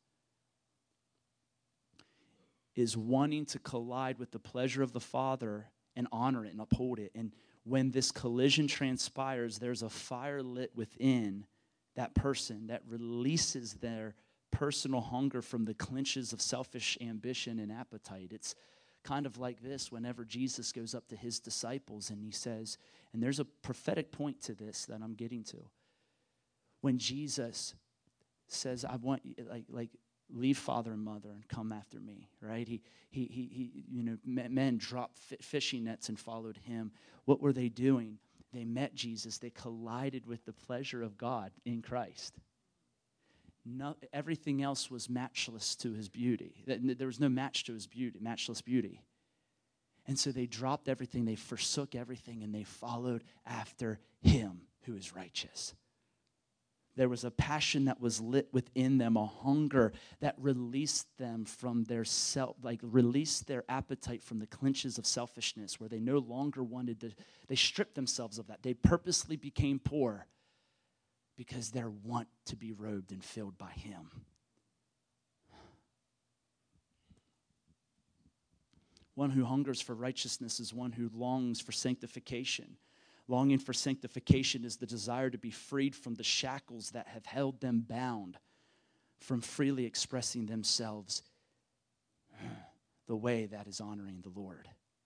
is wanting to collide with the pleasure of the Father and honor it and uphold it. And when this collision transpires, there's a fire lit within that person that releases their personal hunger from the clinches of selfish ambition and appetite. It's kind of like this whenever Jesus goes up to his disciples and he says, and there's a prophetic point to this that I'm getting to. When Jesus says, I want you, like leave father and mother and come after me, right? Men dropped fishing nets and followed him. What were they doing? They met Jesus. They collided with the pleasure of God in Christ. No, everything else was matchless to his beauty. There was no match to his beauty, matchless beauty. And so they dropped everything, they forsook everything, and they followed after him who is righteous. There was a passion that was lit within them, a hunger that released them from their released their appetite from the clinches of selfishness, where they no longer wanted to, they stripped themselves of that. They purposely became poor because they want to be robed and filled by him. One who hungers for righteousness is one who longs for sanctification. Longing for sanctification is the desire to be freed from the shackles that have held them bound from freely expressing themselves the way that is honoring the Lord.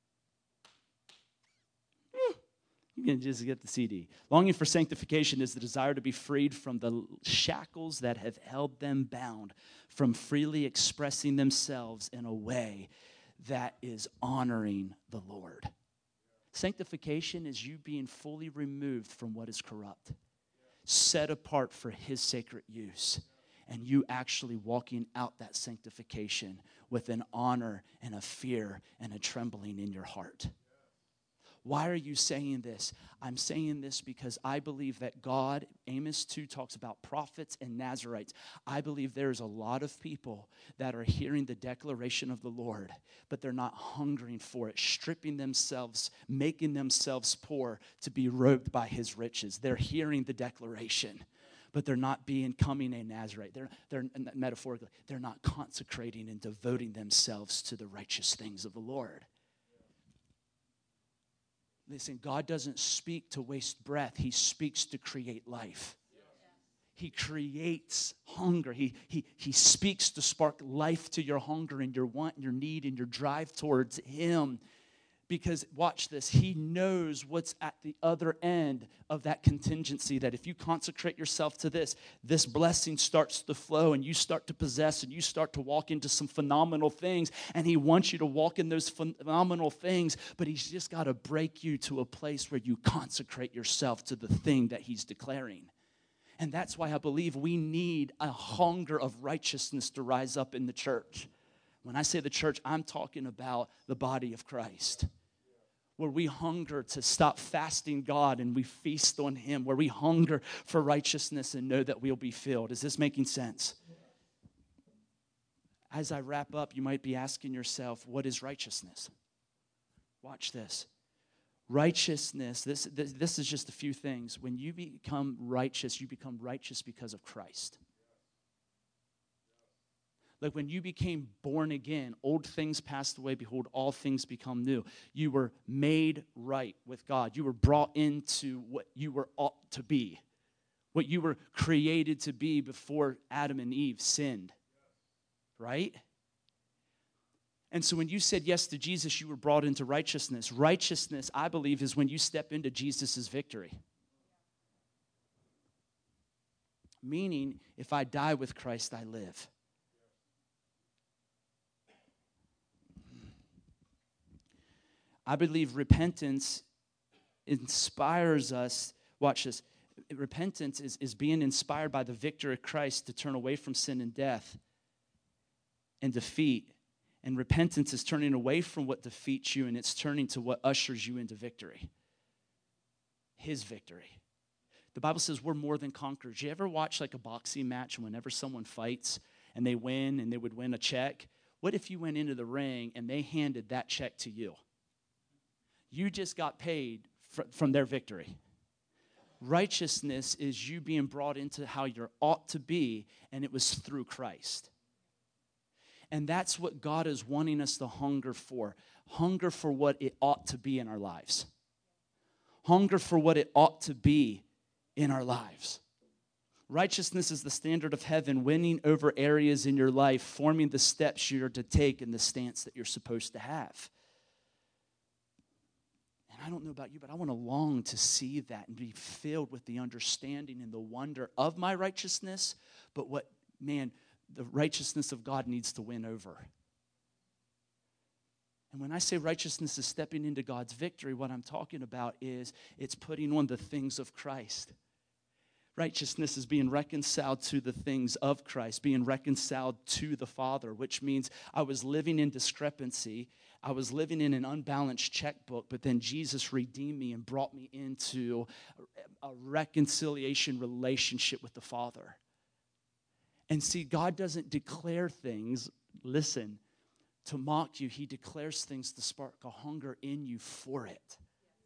You can just get the CD. Longing for sanctification is the desire to be freed from the shackles that have held them bound from freely expressing themselves in a way that is honoring the Lord. Sanctification is you being fully removed from what is corrupt, set apart for his sacred use, and you actually walking out that sanctification with an honor and a fear and a trembling in your heart. Why are you saying this? I'm saying this because I believe that God, Amos 2 talks about prophets and Nazarites. I believe there's a lot of people that are hearing the declaration of the Lord, but they're not hungering for it, stripping themselves, making themselves poor to be robed by his riches. They're hearing the declaration, but they're not becoming a Nazarite. They're metaphorically, they're not consecrating and devoting themselves to the righteous things of the Lord. Listen, God doesn't speak to waste breath. He speaks to create life. He creates hunger. He speaks to spark life to your hunger and your want and your need and your drive towards him. Because, watch this, he knows what's at the other end of that contingency, that if you consecrate yourself to this blessing starts to flow and you start to possess and you start to walk into some phenomenal things, and he wants you to walk in those phenomenal things, but he's just got to break you to a place where you consecrate yourself to the thing that he's declaring. And that's why I believe we need a hunger of righteousness to rise up in the church. When I say the church, I'm talking about the body of Christ, where we hunger to stop fasting God and we feast on him, where we hunger for righteousness and know that we'll be filled. Is this making sense? As I wrap up, you might be asking yourself, what is righteousness? Watch this. Righteousness, this is just a few things. When you become righteous because of Christ. Like when you became born again, old things passed away, behold, all things become new. You were made right with God. You were brought into what you were ought to be, what you were created to be before Adam and Eve sinned, right? And so when you said yes to Jesus, you were brought into righteousness. Righteousness, I believe, is when you step into Jesus' victory. Meaning, if I die with Christ, I live. I believe repentance inspires us. Watch this. Repentance is being inspired by the victory of Christ to turn away from sin and death and defeat. And repentance is turning away from what defeats you, and it's turning to what ushers you into victory. His victory. The Bible says we're more than conquerors. You ever watch like a boxing match, and whenever someone fights and they win and they would win a check? What if you went into the ring and they handed that check to you? You just got paid from their victory. Righteousness is you being brought into how you ought to be, and it was through Christ. And that's what God is wanting us to hunger for. Hunger for what it ought to be in our lives. Hunger for what it ought to be in our lives. Righteousness is the standard of heaven, winning over areas in your life, forming the steps you're to take and the stance that you're supposed to have. And I don't know about you, but I want to long to see that and be filled with the understanding and the wonder of my righteousness, but what man, the righteousness of God needs to win over. And when I say righteousness is stepping into God's victory, what I'm talking about is it's putting on the things of Christ. Righteousness is being reconciled to the things of Christ, being reconciled to the Father, which means I was living in discrepancy. I was living in an unbalanced checkbook, but then Jesus redeemed me and brought me into a reconciliation relationship with the Father. And see, God doesn't declare things, listen, to mock you. He declares things to spark a hunger in you for it.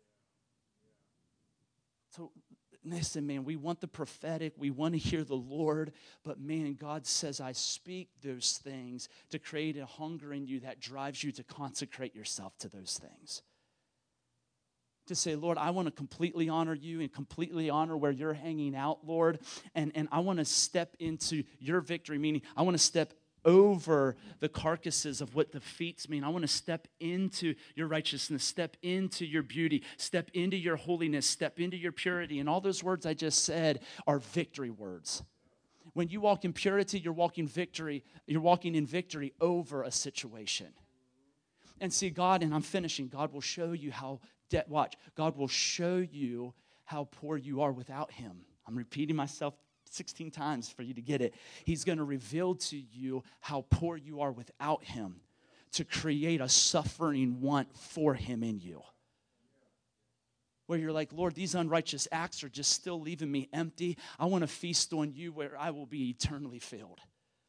So listen, man, we want the prophetic. We want to hear the Lord. But, man, God says, I speak those things to create a hunger in you that drives you to consecrate yourself to those things. To say, Lord, I want to completely honor you and completely honor where you're hanging out, Lord. And I want to step into your victory, meaning I want to step over the carcasses of what defeats me. And I want to step into your righteousness, step into your beauty, step into your holiness, step into your purity. And all those words I just said are victory words. When you walk in purity, you're walking in victory over a situation. And see, God, and I'm finishing, God will show you God will show you how poor you are without him. I'm repeating myself 16 times for you to get it. He's going to reveal to you how poor you are without him to create a suffering want for him in you. Where you're like, Lord, these unrighteous acts are just still leaving me empty. I want to feast on you where I will be eternally filled.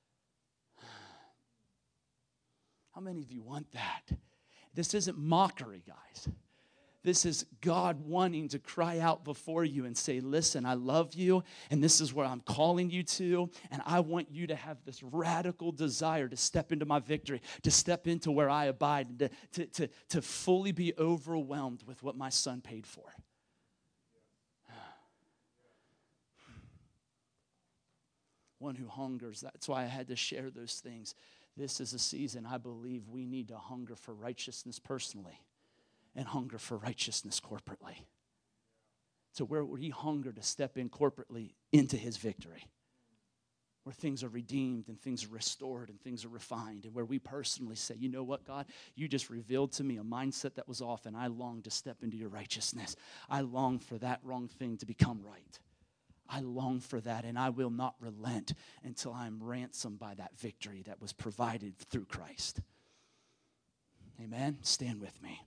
How many of you want that? This isn't mockery, guys. This is God wanting to cry out before you and say, listen, I love you, and this is where I'm calling you to, and I want you to have this radical desire to step into my victory, to step into where I abide, and to fully be overwhelmed with what my son paid for. One who hungers. That's why I had to share those things. This is a season I believe we need to hunger for righteousness personally and hunger for righteousness corporately. So where we hunger to step in corporately into his victory, where things are redeemed and things are restored and things are refined, and where we personally say, you know what, God, you just revealed to me a mindset that was off, and I long to step into your righteousness. I long for that wrong thing to become right. I long for that, and I will not relent until I am ransomed by that victory that was provided through Christ. Amen? Stand with me.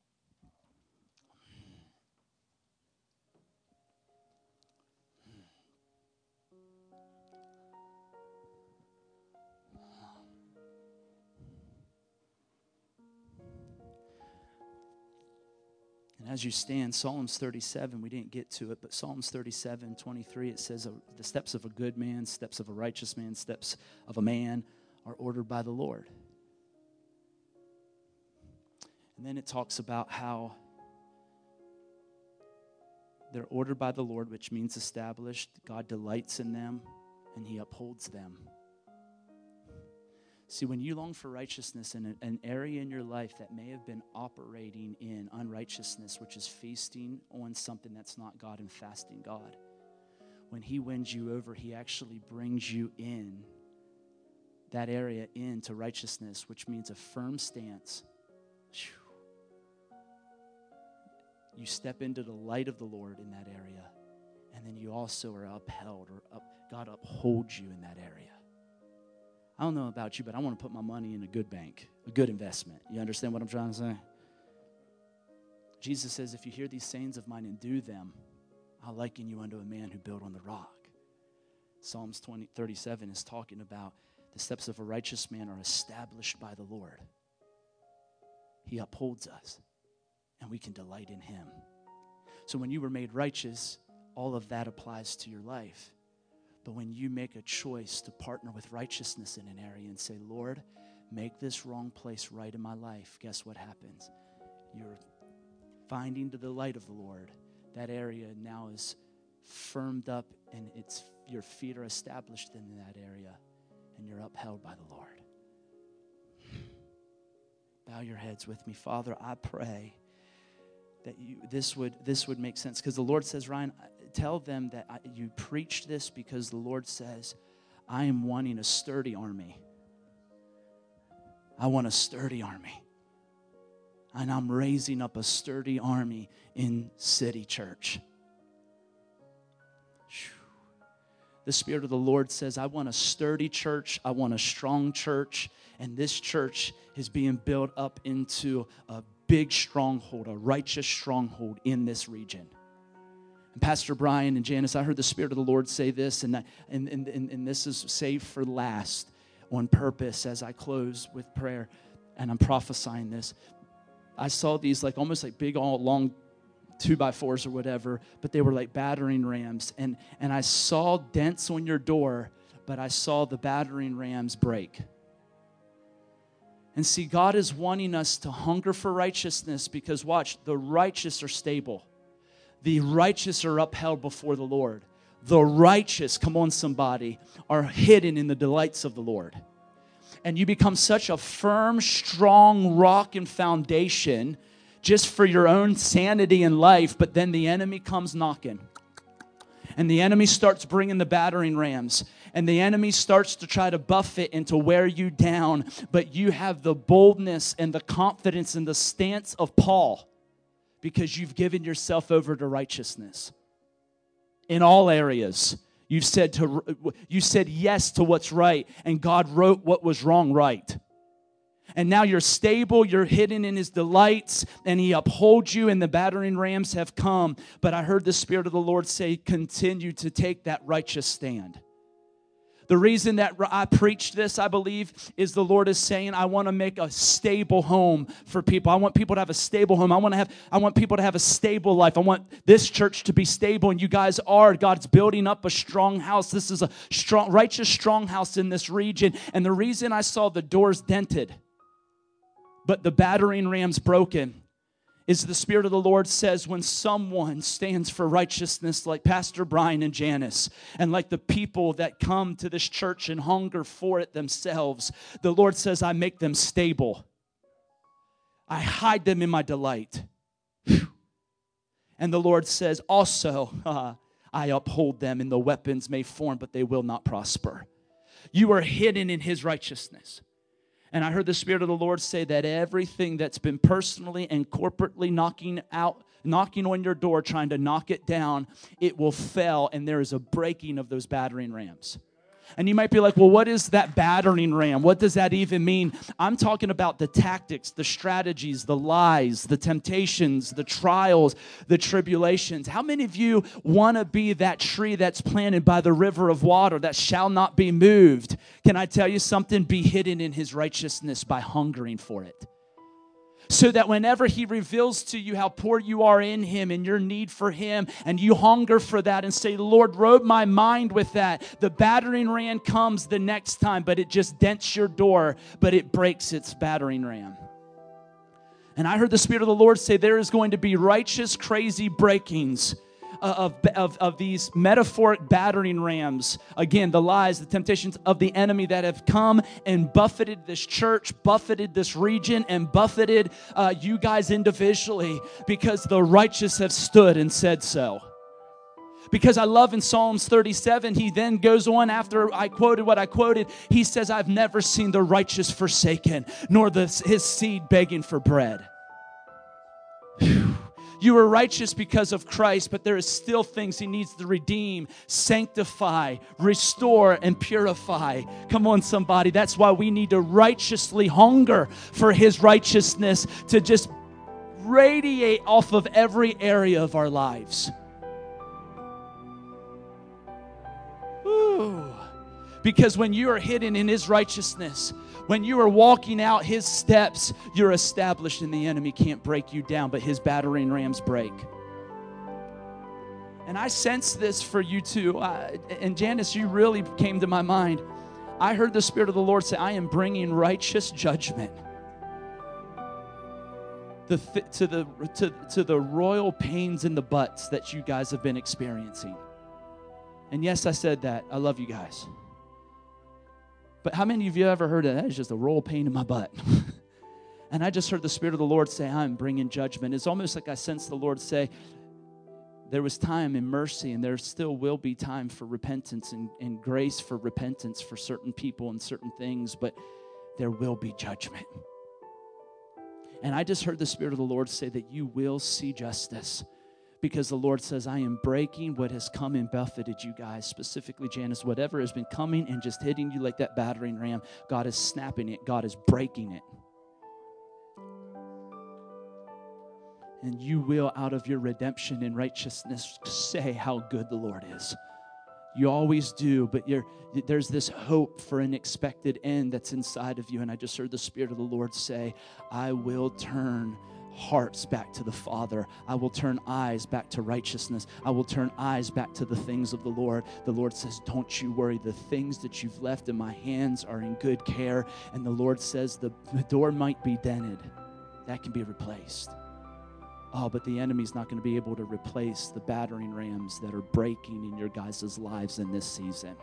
And as you stand, Psalms 37, we didn't get to it, but Psalms 37, 23, it says, the steps of a good man, steps of a righteous man, steps of a man are ordered by the Lord. And then it talks about how they're ordered by the Lord, which means established. God delights in them, and he upholds them. See, when you long for righteousness in an area in your life that may have been operating in unrighteousness, which is feasting on something that's not God and fasting God, when he wins you over, he actually brings you in that area into righteousness, which means a firm stance. You step into the light of the Lord in that area, and then you also are upheld, God upholds you in that area. I don't know about you, but I want to put my money in a good bank, a good investment. You understand what I'm trying to say? Jesus says, if you hear these sayings of mine and do them, I'll liken you unto a man who built on the rock. Psalms 37 is talking about the steps of a righteous man are established by the Lord. He upholds us, and we can delight in him. So when you were made righteous, all of that applies to your life. But when you make a choice to partner with righteousness in an area and say, Lord, make this wrong place right in my life, guess what happens? You're finding to the light of the Lord. That area now is firmed up, and your feet are established in that area, and you're upheld by the Lord. Bow your heads with me. Father, I pray that this would make sense, because the Lord says, Ryan, tell them that you preached this because the Lord says, I am wanting a sturdy army. I want a sturdy army. And I'm raising up a sturdy army in City Church. The Spirit of the Lord says, I want a sturdy church. I want a strong church. And this church is being built up into a big stronghold, a righteous stronghold in this region. And Pastor Brian and Janice, I heard the Spirit of the Lord say this, and this is saved for last on purpose as I close with prayer, and I'm prophesying this. I saw these almost like big, all long 2x4s or whatever, but they were like battering rams. And I saw dents on your door, but I saw the battering rams break. And see, God is wanting us to hunger for righteousness because, watch, the righteous are stable. The righteous are upheld before the Lord. The righteous, come on somebody, are hidden in the delights of the Lord. And you become such a firm, strong rock and foundation just for your own sanity in life, but then the enemy comes knocking. And the enemy starts bringing the battering rams. And the enemy starts to try to buffet and to wear you down. But you have the boldness and the confidence and the stance of Paul because you've given yourself over to righteousness. In all areas, you said yes to what's right, and God wrote what was wrong right. And now you're stable, you're hidden in His delights, and He upholds you, and the battering rams have come. But I heard the Spirit of the Lord say, continue to take that righteous stand. The reason that I preach this, I believe, is the Lord is saying, I want to make a stable home for people. I want people to have a stable home. I want people to have a stable life. I want this church to be stable, and you guys are. God's building up a strong house. This is a strong, righteous, strong house in this region. And the reason I saw the doors dented, but the battering rams broken, is the Spirit of the Lord says when someone stands for righteousness like Pastor Brian and Janice and like the people that come to this church and hunger for it themselves, the Lord says, I make them stable. I hide them in my delight. And the Lord says, also, I uphold them, and the weapons may form, but they will not prosper. You are hidden in His righteousness. And I heard the Spirit of the Lord say that everything that's been personally and corporately knocking on your door, trying to knock it down, it will fail, and there is a breaking of those battering rams. And you might be like, well, what is that battering ram? What does that even mean? I'm talking about the tactics, the strategies, the lies, the temptations, the trials, the tribulations. How many of you want to be that tree that's planted by the river of water that shall not be moved? Can I tell you something? Be hidden in His righteousness by hungering for it. So that whenever He reveals to you how poor you are in Him and your need for Him, and you hunger for that and say, Lord, robe my mind with that, the battering ram comes the next time, but it just dents your door, but it breaks its battering ram. And I heard the Spirit of the Lord say there is going to be righteous, crazy breakings of these metaphoric battering rams. Again, the lies, the temptations of the enemy that have come and buffeted this church, buffeted this region, and buffeted you guys individually, because the righteous have stood and said so. Because I love in Psalms 37, he then goes on after I quoted what I quoted. He says, I've never seen the righteous forsaken, nor his seed begging for bread. Whew. You are righteous because of Christ, but there is still things He needs to redeem, sanctify, restore, and purify. Come on, somebody. That's why we need to righteously hunger for His righteousness to just radiate off of every area of our lives. Ooh. Because when you are hidden in His righteousness, when you are walking out His steps, you're established, and the enemy can't break you down, but his battering rams break. And I sense this for you too. And Janice, you really came to my mind. I heard the Spirit of the Lord say, I am bringing righteous judgment to the royal pains in the butts that you guys have been experiencing. And yes, I said that. I love you guys. But how many of you ever heard that is just a royal pain in my butt? And I just heard the Spirit of the Lord say, I'm bringing judgment. It's almost like I sense the Lord say, There was time and mercy, and there still will be time for repentance and grace for repentance for certain people and certain things, but there will be judgment. And I just heard the Spirit of the Lord say that you will see justice, because the Lord says, I am breaking what has come and buffeted you guys, specifically Janice, whatever has been coming and just hitting you like that battering ram, God is snapping it, God is breaking it. And you will, out of your redemption and righteousness, say how good the Lord is. You always do, but there's this hope for an expected end that's inside of you. And I just heard the Spirit of the Lord say, I will turn hearts back to the Father. I will turn eyes back to righteousness. I will turn eyes back to the things of the Lord. The Lord says, don't you worry. The things that you've left in my hands are in good care. And the Lord says, the door might be dented. That can be replaced. Oh, but the enemy's not going to be able to replace the battering rams that are breaking in your guys' lives in this season.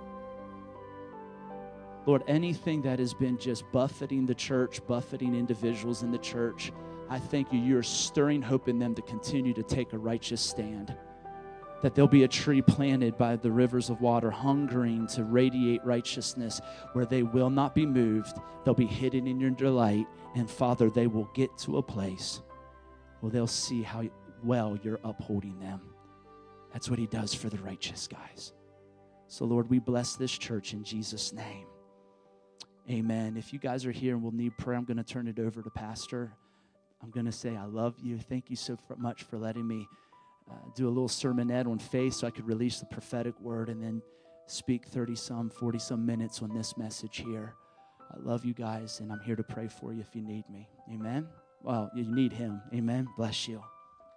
Lord, anything that has been just buffeting the church, buffeting individuals in the church, I thank you. You're stirring hope in them to continue to take a righteous stand. That there'll be a tree planted by the rivers of water, hungering to radiate righteousness, where they will not be moved. They'll be hidden in your delight. And Father, they will get to a place where they'll see how well you're upholding them. That's what he does for the righteous, guys. So, Lord, we bless this church in Jesus' name. Amen. If you guys are here and will need prayer, I'm going to turn it over to Pastor. I'm going to say, I love you. Thank you so much for letting me do a little sermonette on faith so I could release the prophetic word and then speak 30-some, 40-some minutes on this message here. I love you guys, and I'm here to pray for you if you need me. Amen. Well, you need him. Amen. Bless you.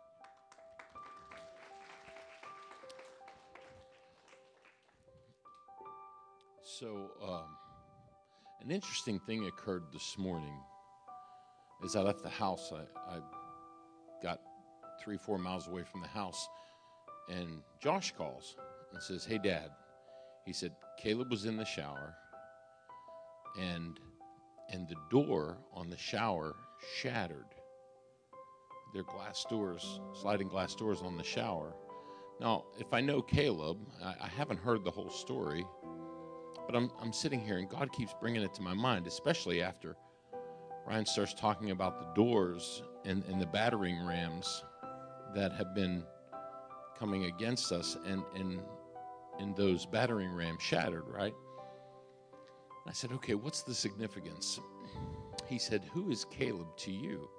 So, an interesting thing occurred this morning. As I left the house, I got 3-4 miles away from the house, and Josh calls and says, hey, Dad. He said, Caleb was in the shower, and the door on the shower shattered. There are glass doors, sliding glass doors on the shower. Now, if I know Caleb, I haven't heard the whole story, but I'm sitting here, and God keeps bringing it to my mind, especially after Ryan starts talking about the doors and the battering rams that have been coming against us, and those battering rams shattered, right? I said, okay, what's the significance? He said, who is Caleb to you?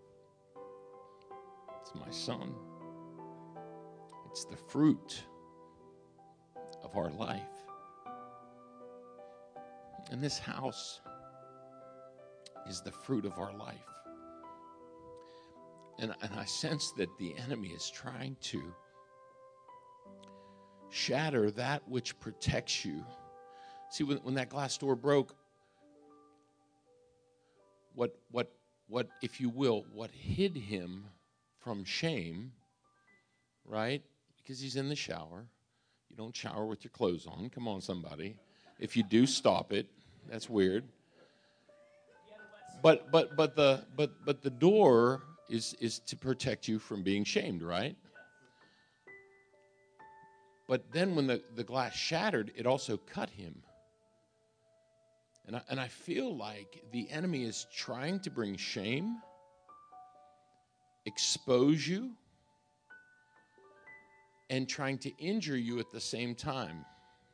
It's my son. It's the fruit of our life. And this house is the fruit of our life. And I sense that the enemy is trying to shatter that which protects you. See, when that glass door broke, what, if you will, what hid him from shame, right? Because he's in the shower. You don't shower with your clothes on. Come on, somebody. If you do, stop it. That's weird. But the door is to protect you from being shamed, right? But then when the glass shattered, it also cut him. And I feel like the enemy is trying to bring shame, expose you, and trying to injure you at the same time.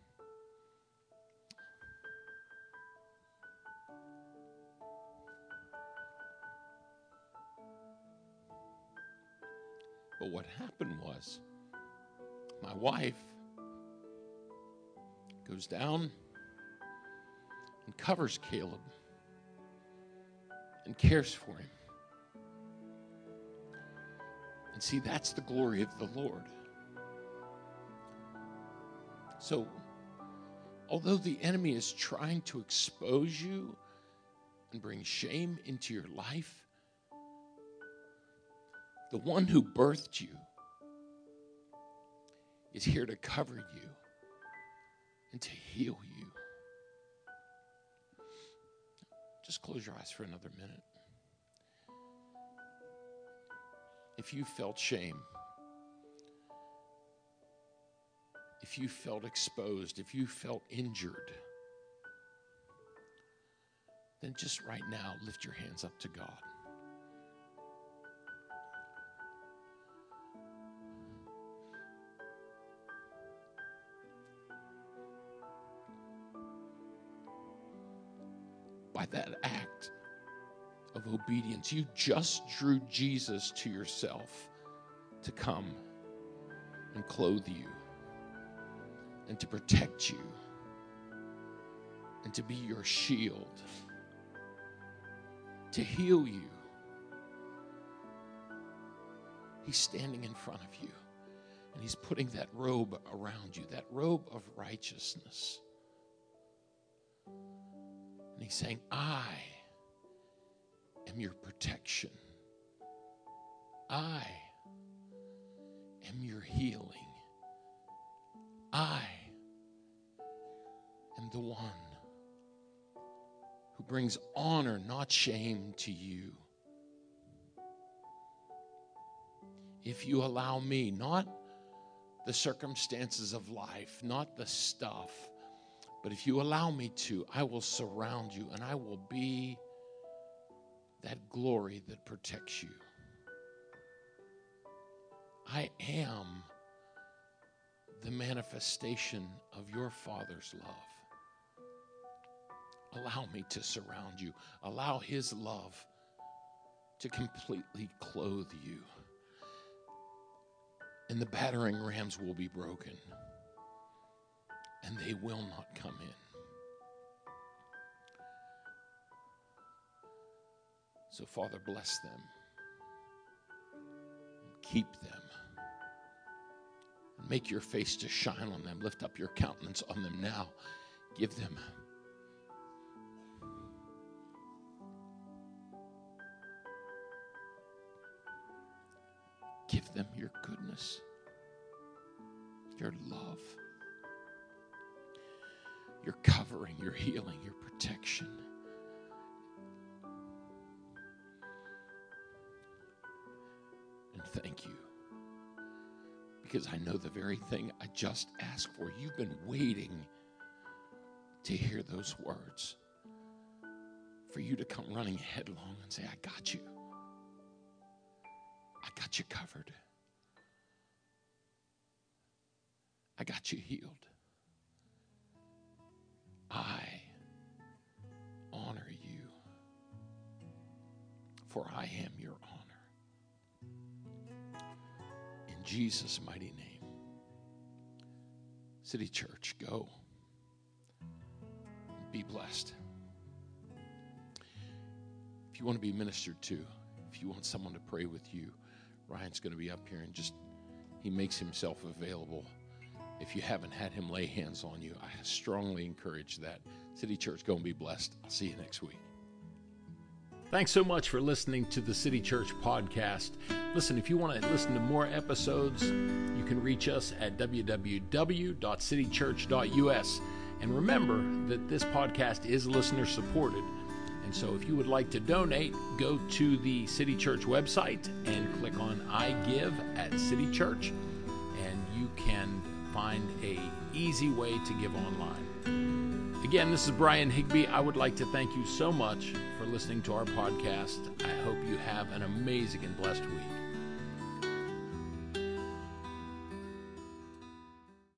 But what happened was, my wife goes down and covers Caleb and cares for him. And see, that's the glory of the Lord. So, although the enemy is trying to expose you and bring shame into your life, the one who birthed you is here to cover you and to heal you. Just close your eyes for another minute. If you felt shame, if you felt exposed, if you felt injured, then just right now lift your hands up to God. By that act of obedience, you just drew Jesus to yourself to come and clothe you and to protect you and to be your shield, to heal you. He's standing in front of you and he's putting that robe around you, that robe of righteousness. And he's saying, I am your protection. I am your healing. I am the one who brings honor, not shame, to you. If you allow me, not the circumstances of life, not the stuff, but if you allow me to, I will surround you and I will be that glory that protects you. I am the manifestation of your Father's love. Allow me to surround you. Allow his love to completely clothe you. And the battering rams will be broken. And they will not come in. So, Father, bless them. Keep them. And make your face to shine on them. Lift up your countenance on them now. Give them your goodness, your love, your covering, your healing, your protection. And thank you, because I know the very thing I just asked for. You've been waiting to hear those words, for you to come running headlong and say, I got you. I got you covered. I got you healed. I honor you, for I am your honor. In Jesus' mighty name. City Church, go. Be blessed. If you want to be ministered to, if you want someone to pray with you, Ryan's going to be up here and he makes himself available. If you haven't had him lay hands on you, I strongly encourage that. City Church, go and be blessed. I'll see you next week. Thanks so much for listening to the City Church podcast. Listen, if you want to listen to more episodes, you can reach us at www.citychurch.us. And remember that this podcast is listener supported. And so if you would like to donate, go to the City Church website and click on I Give at City Church, and you can find a easy way to give online. Again, this is Brian Higby. I would like to thank you so much for listening to our podcast. I hope you have an amazing and blessed week.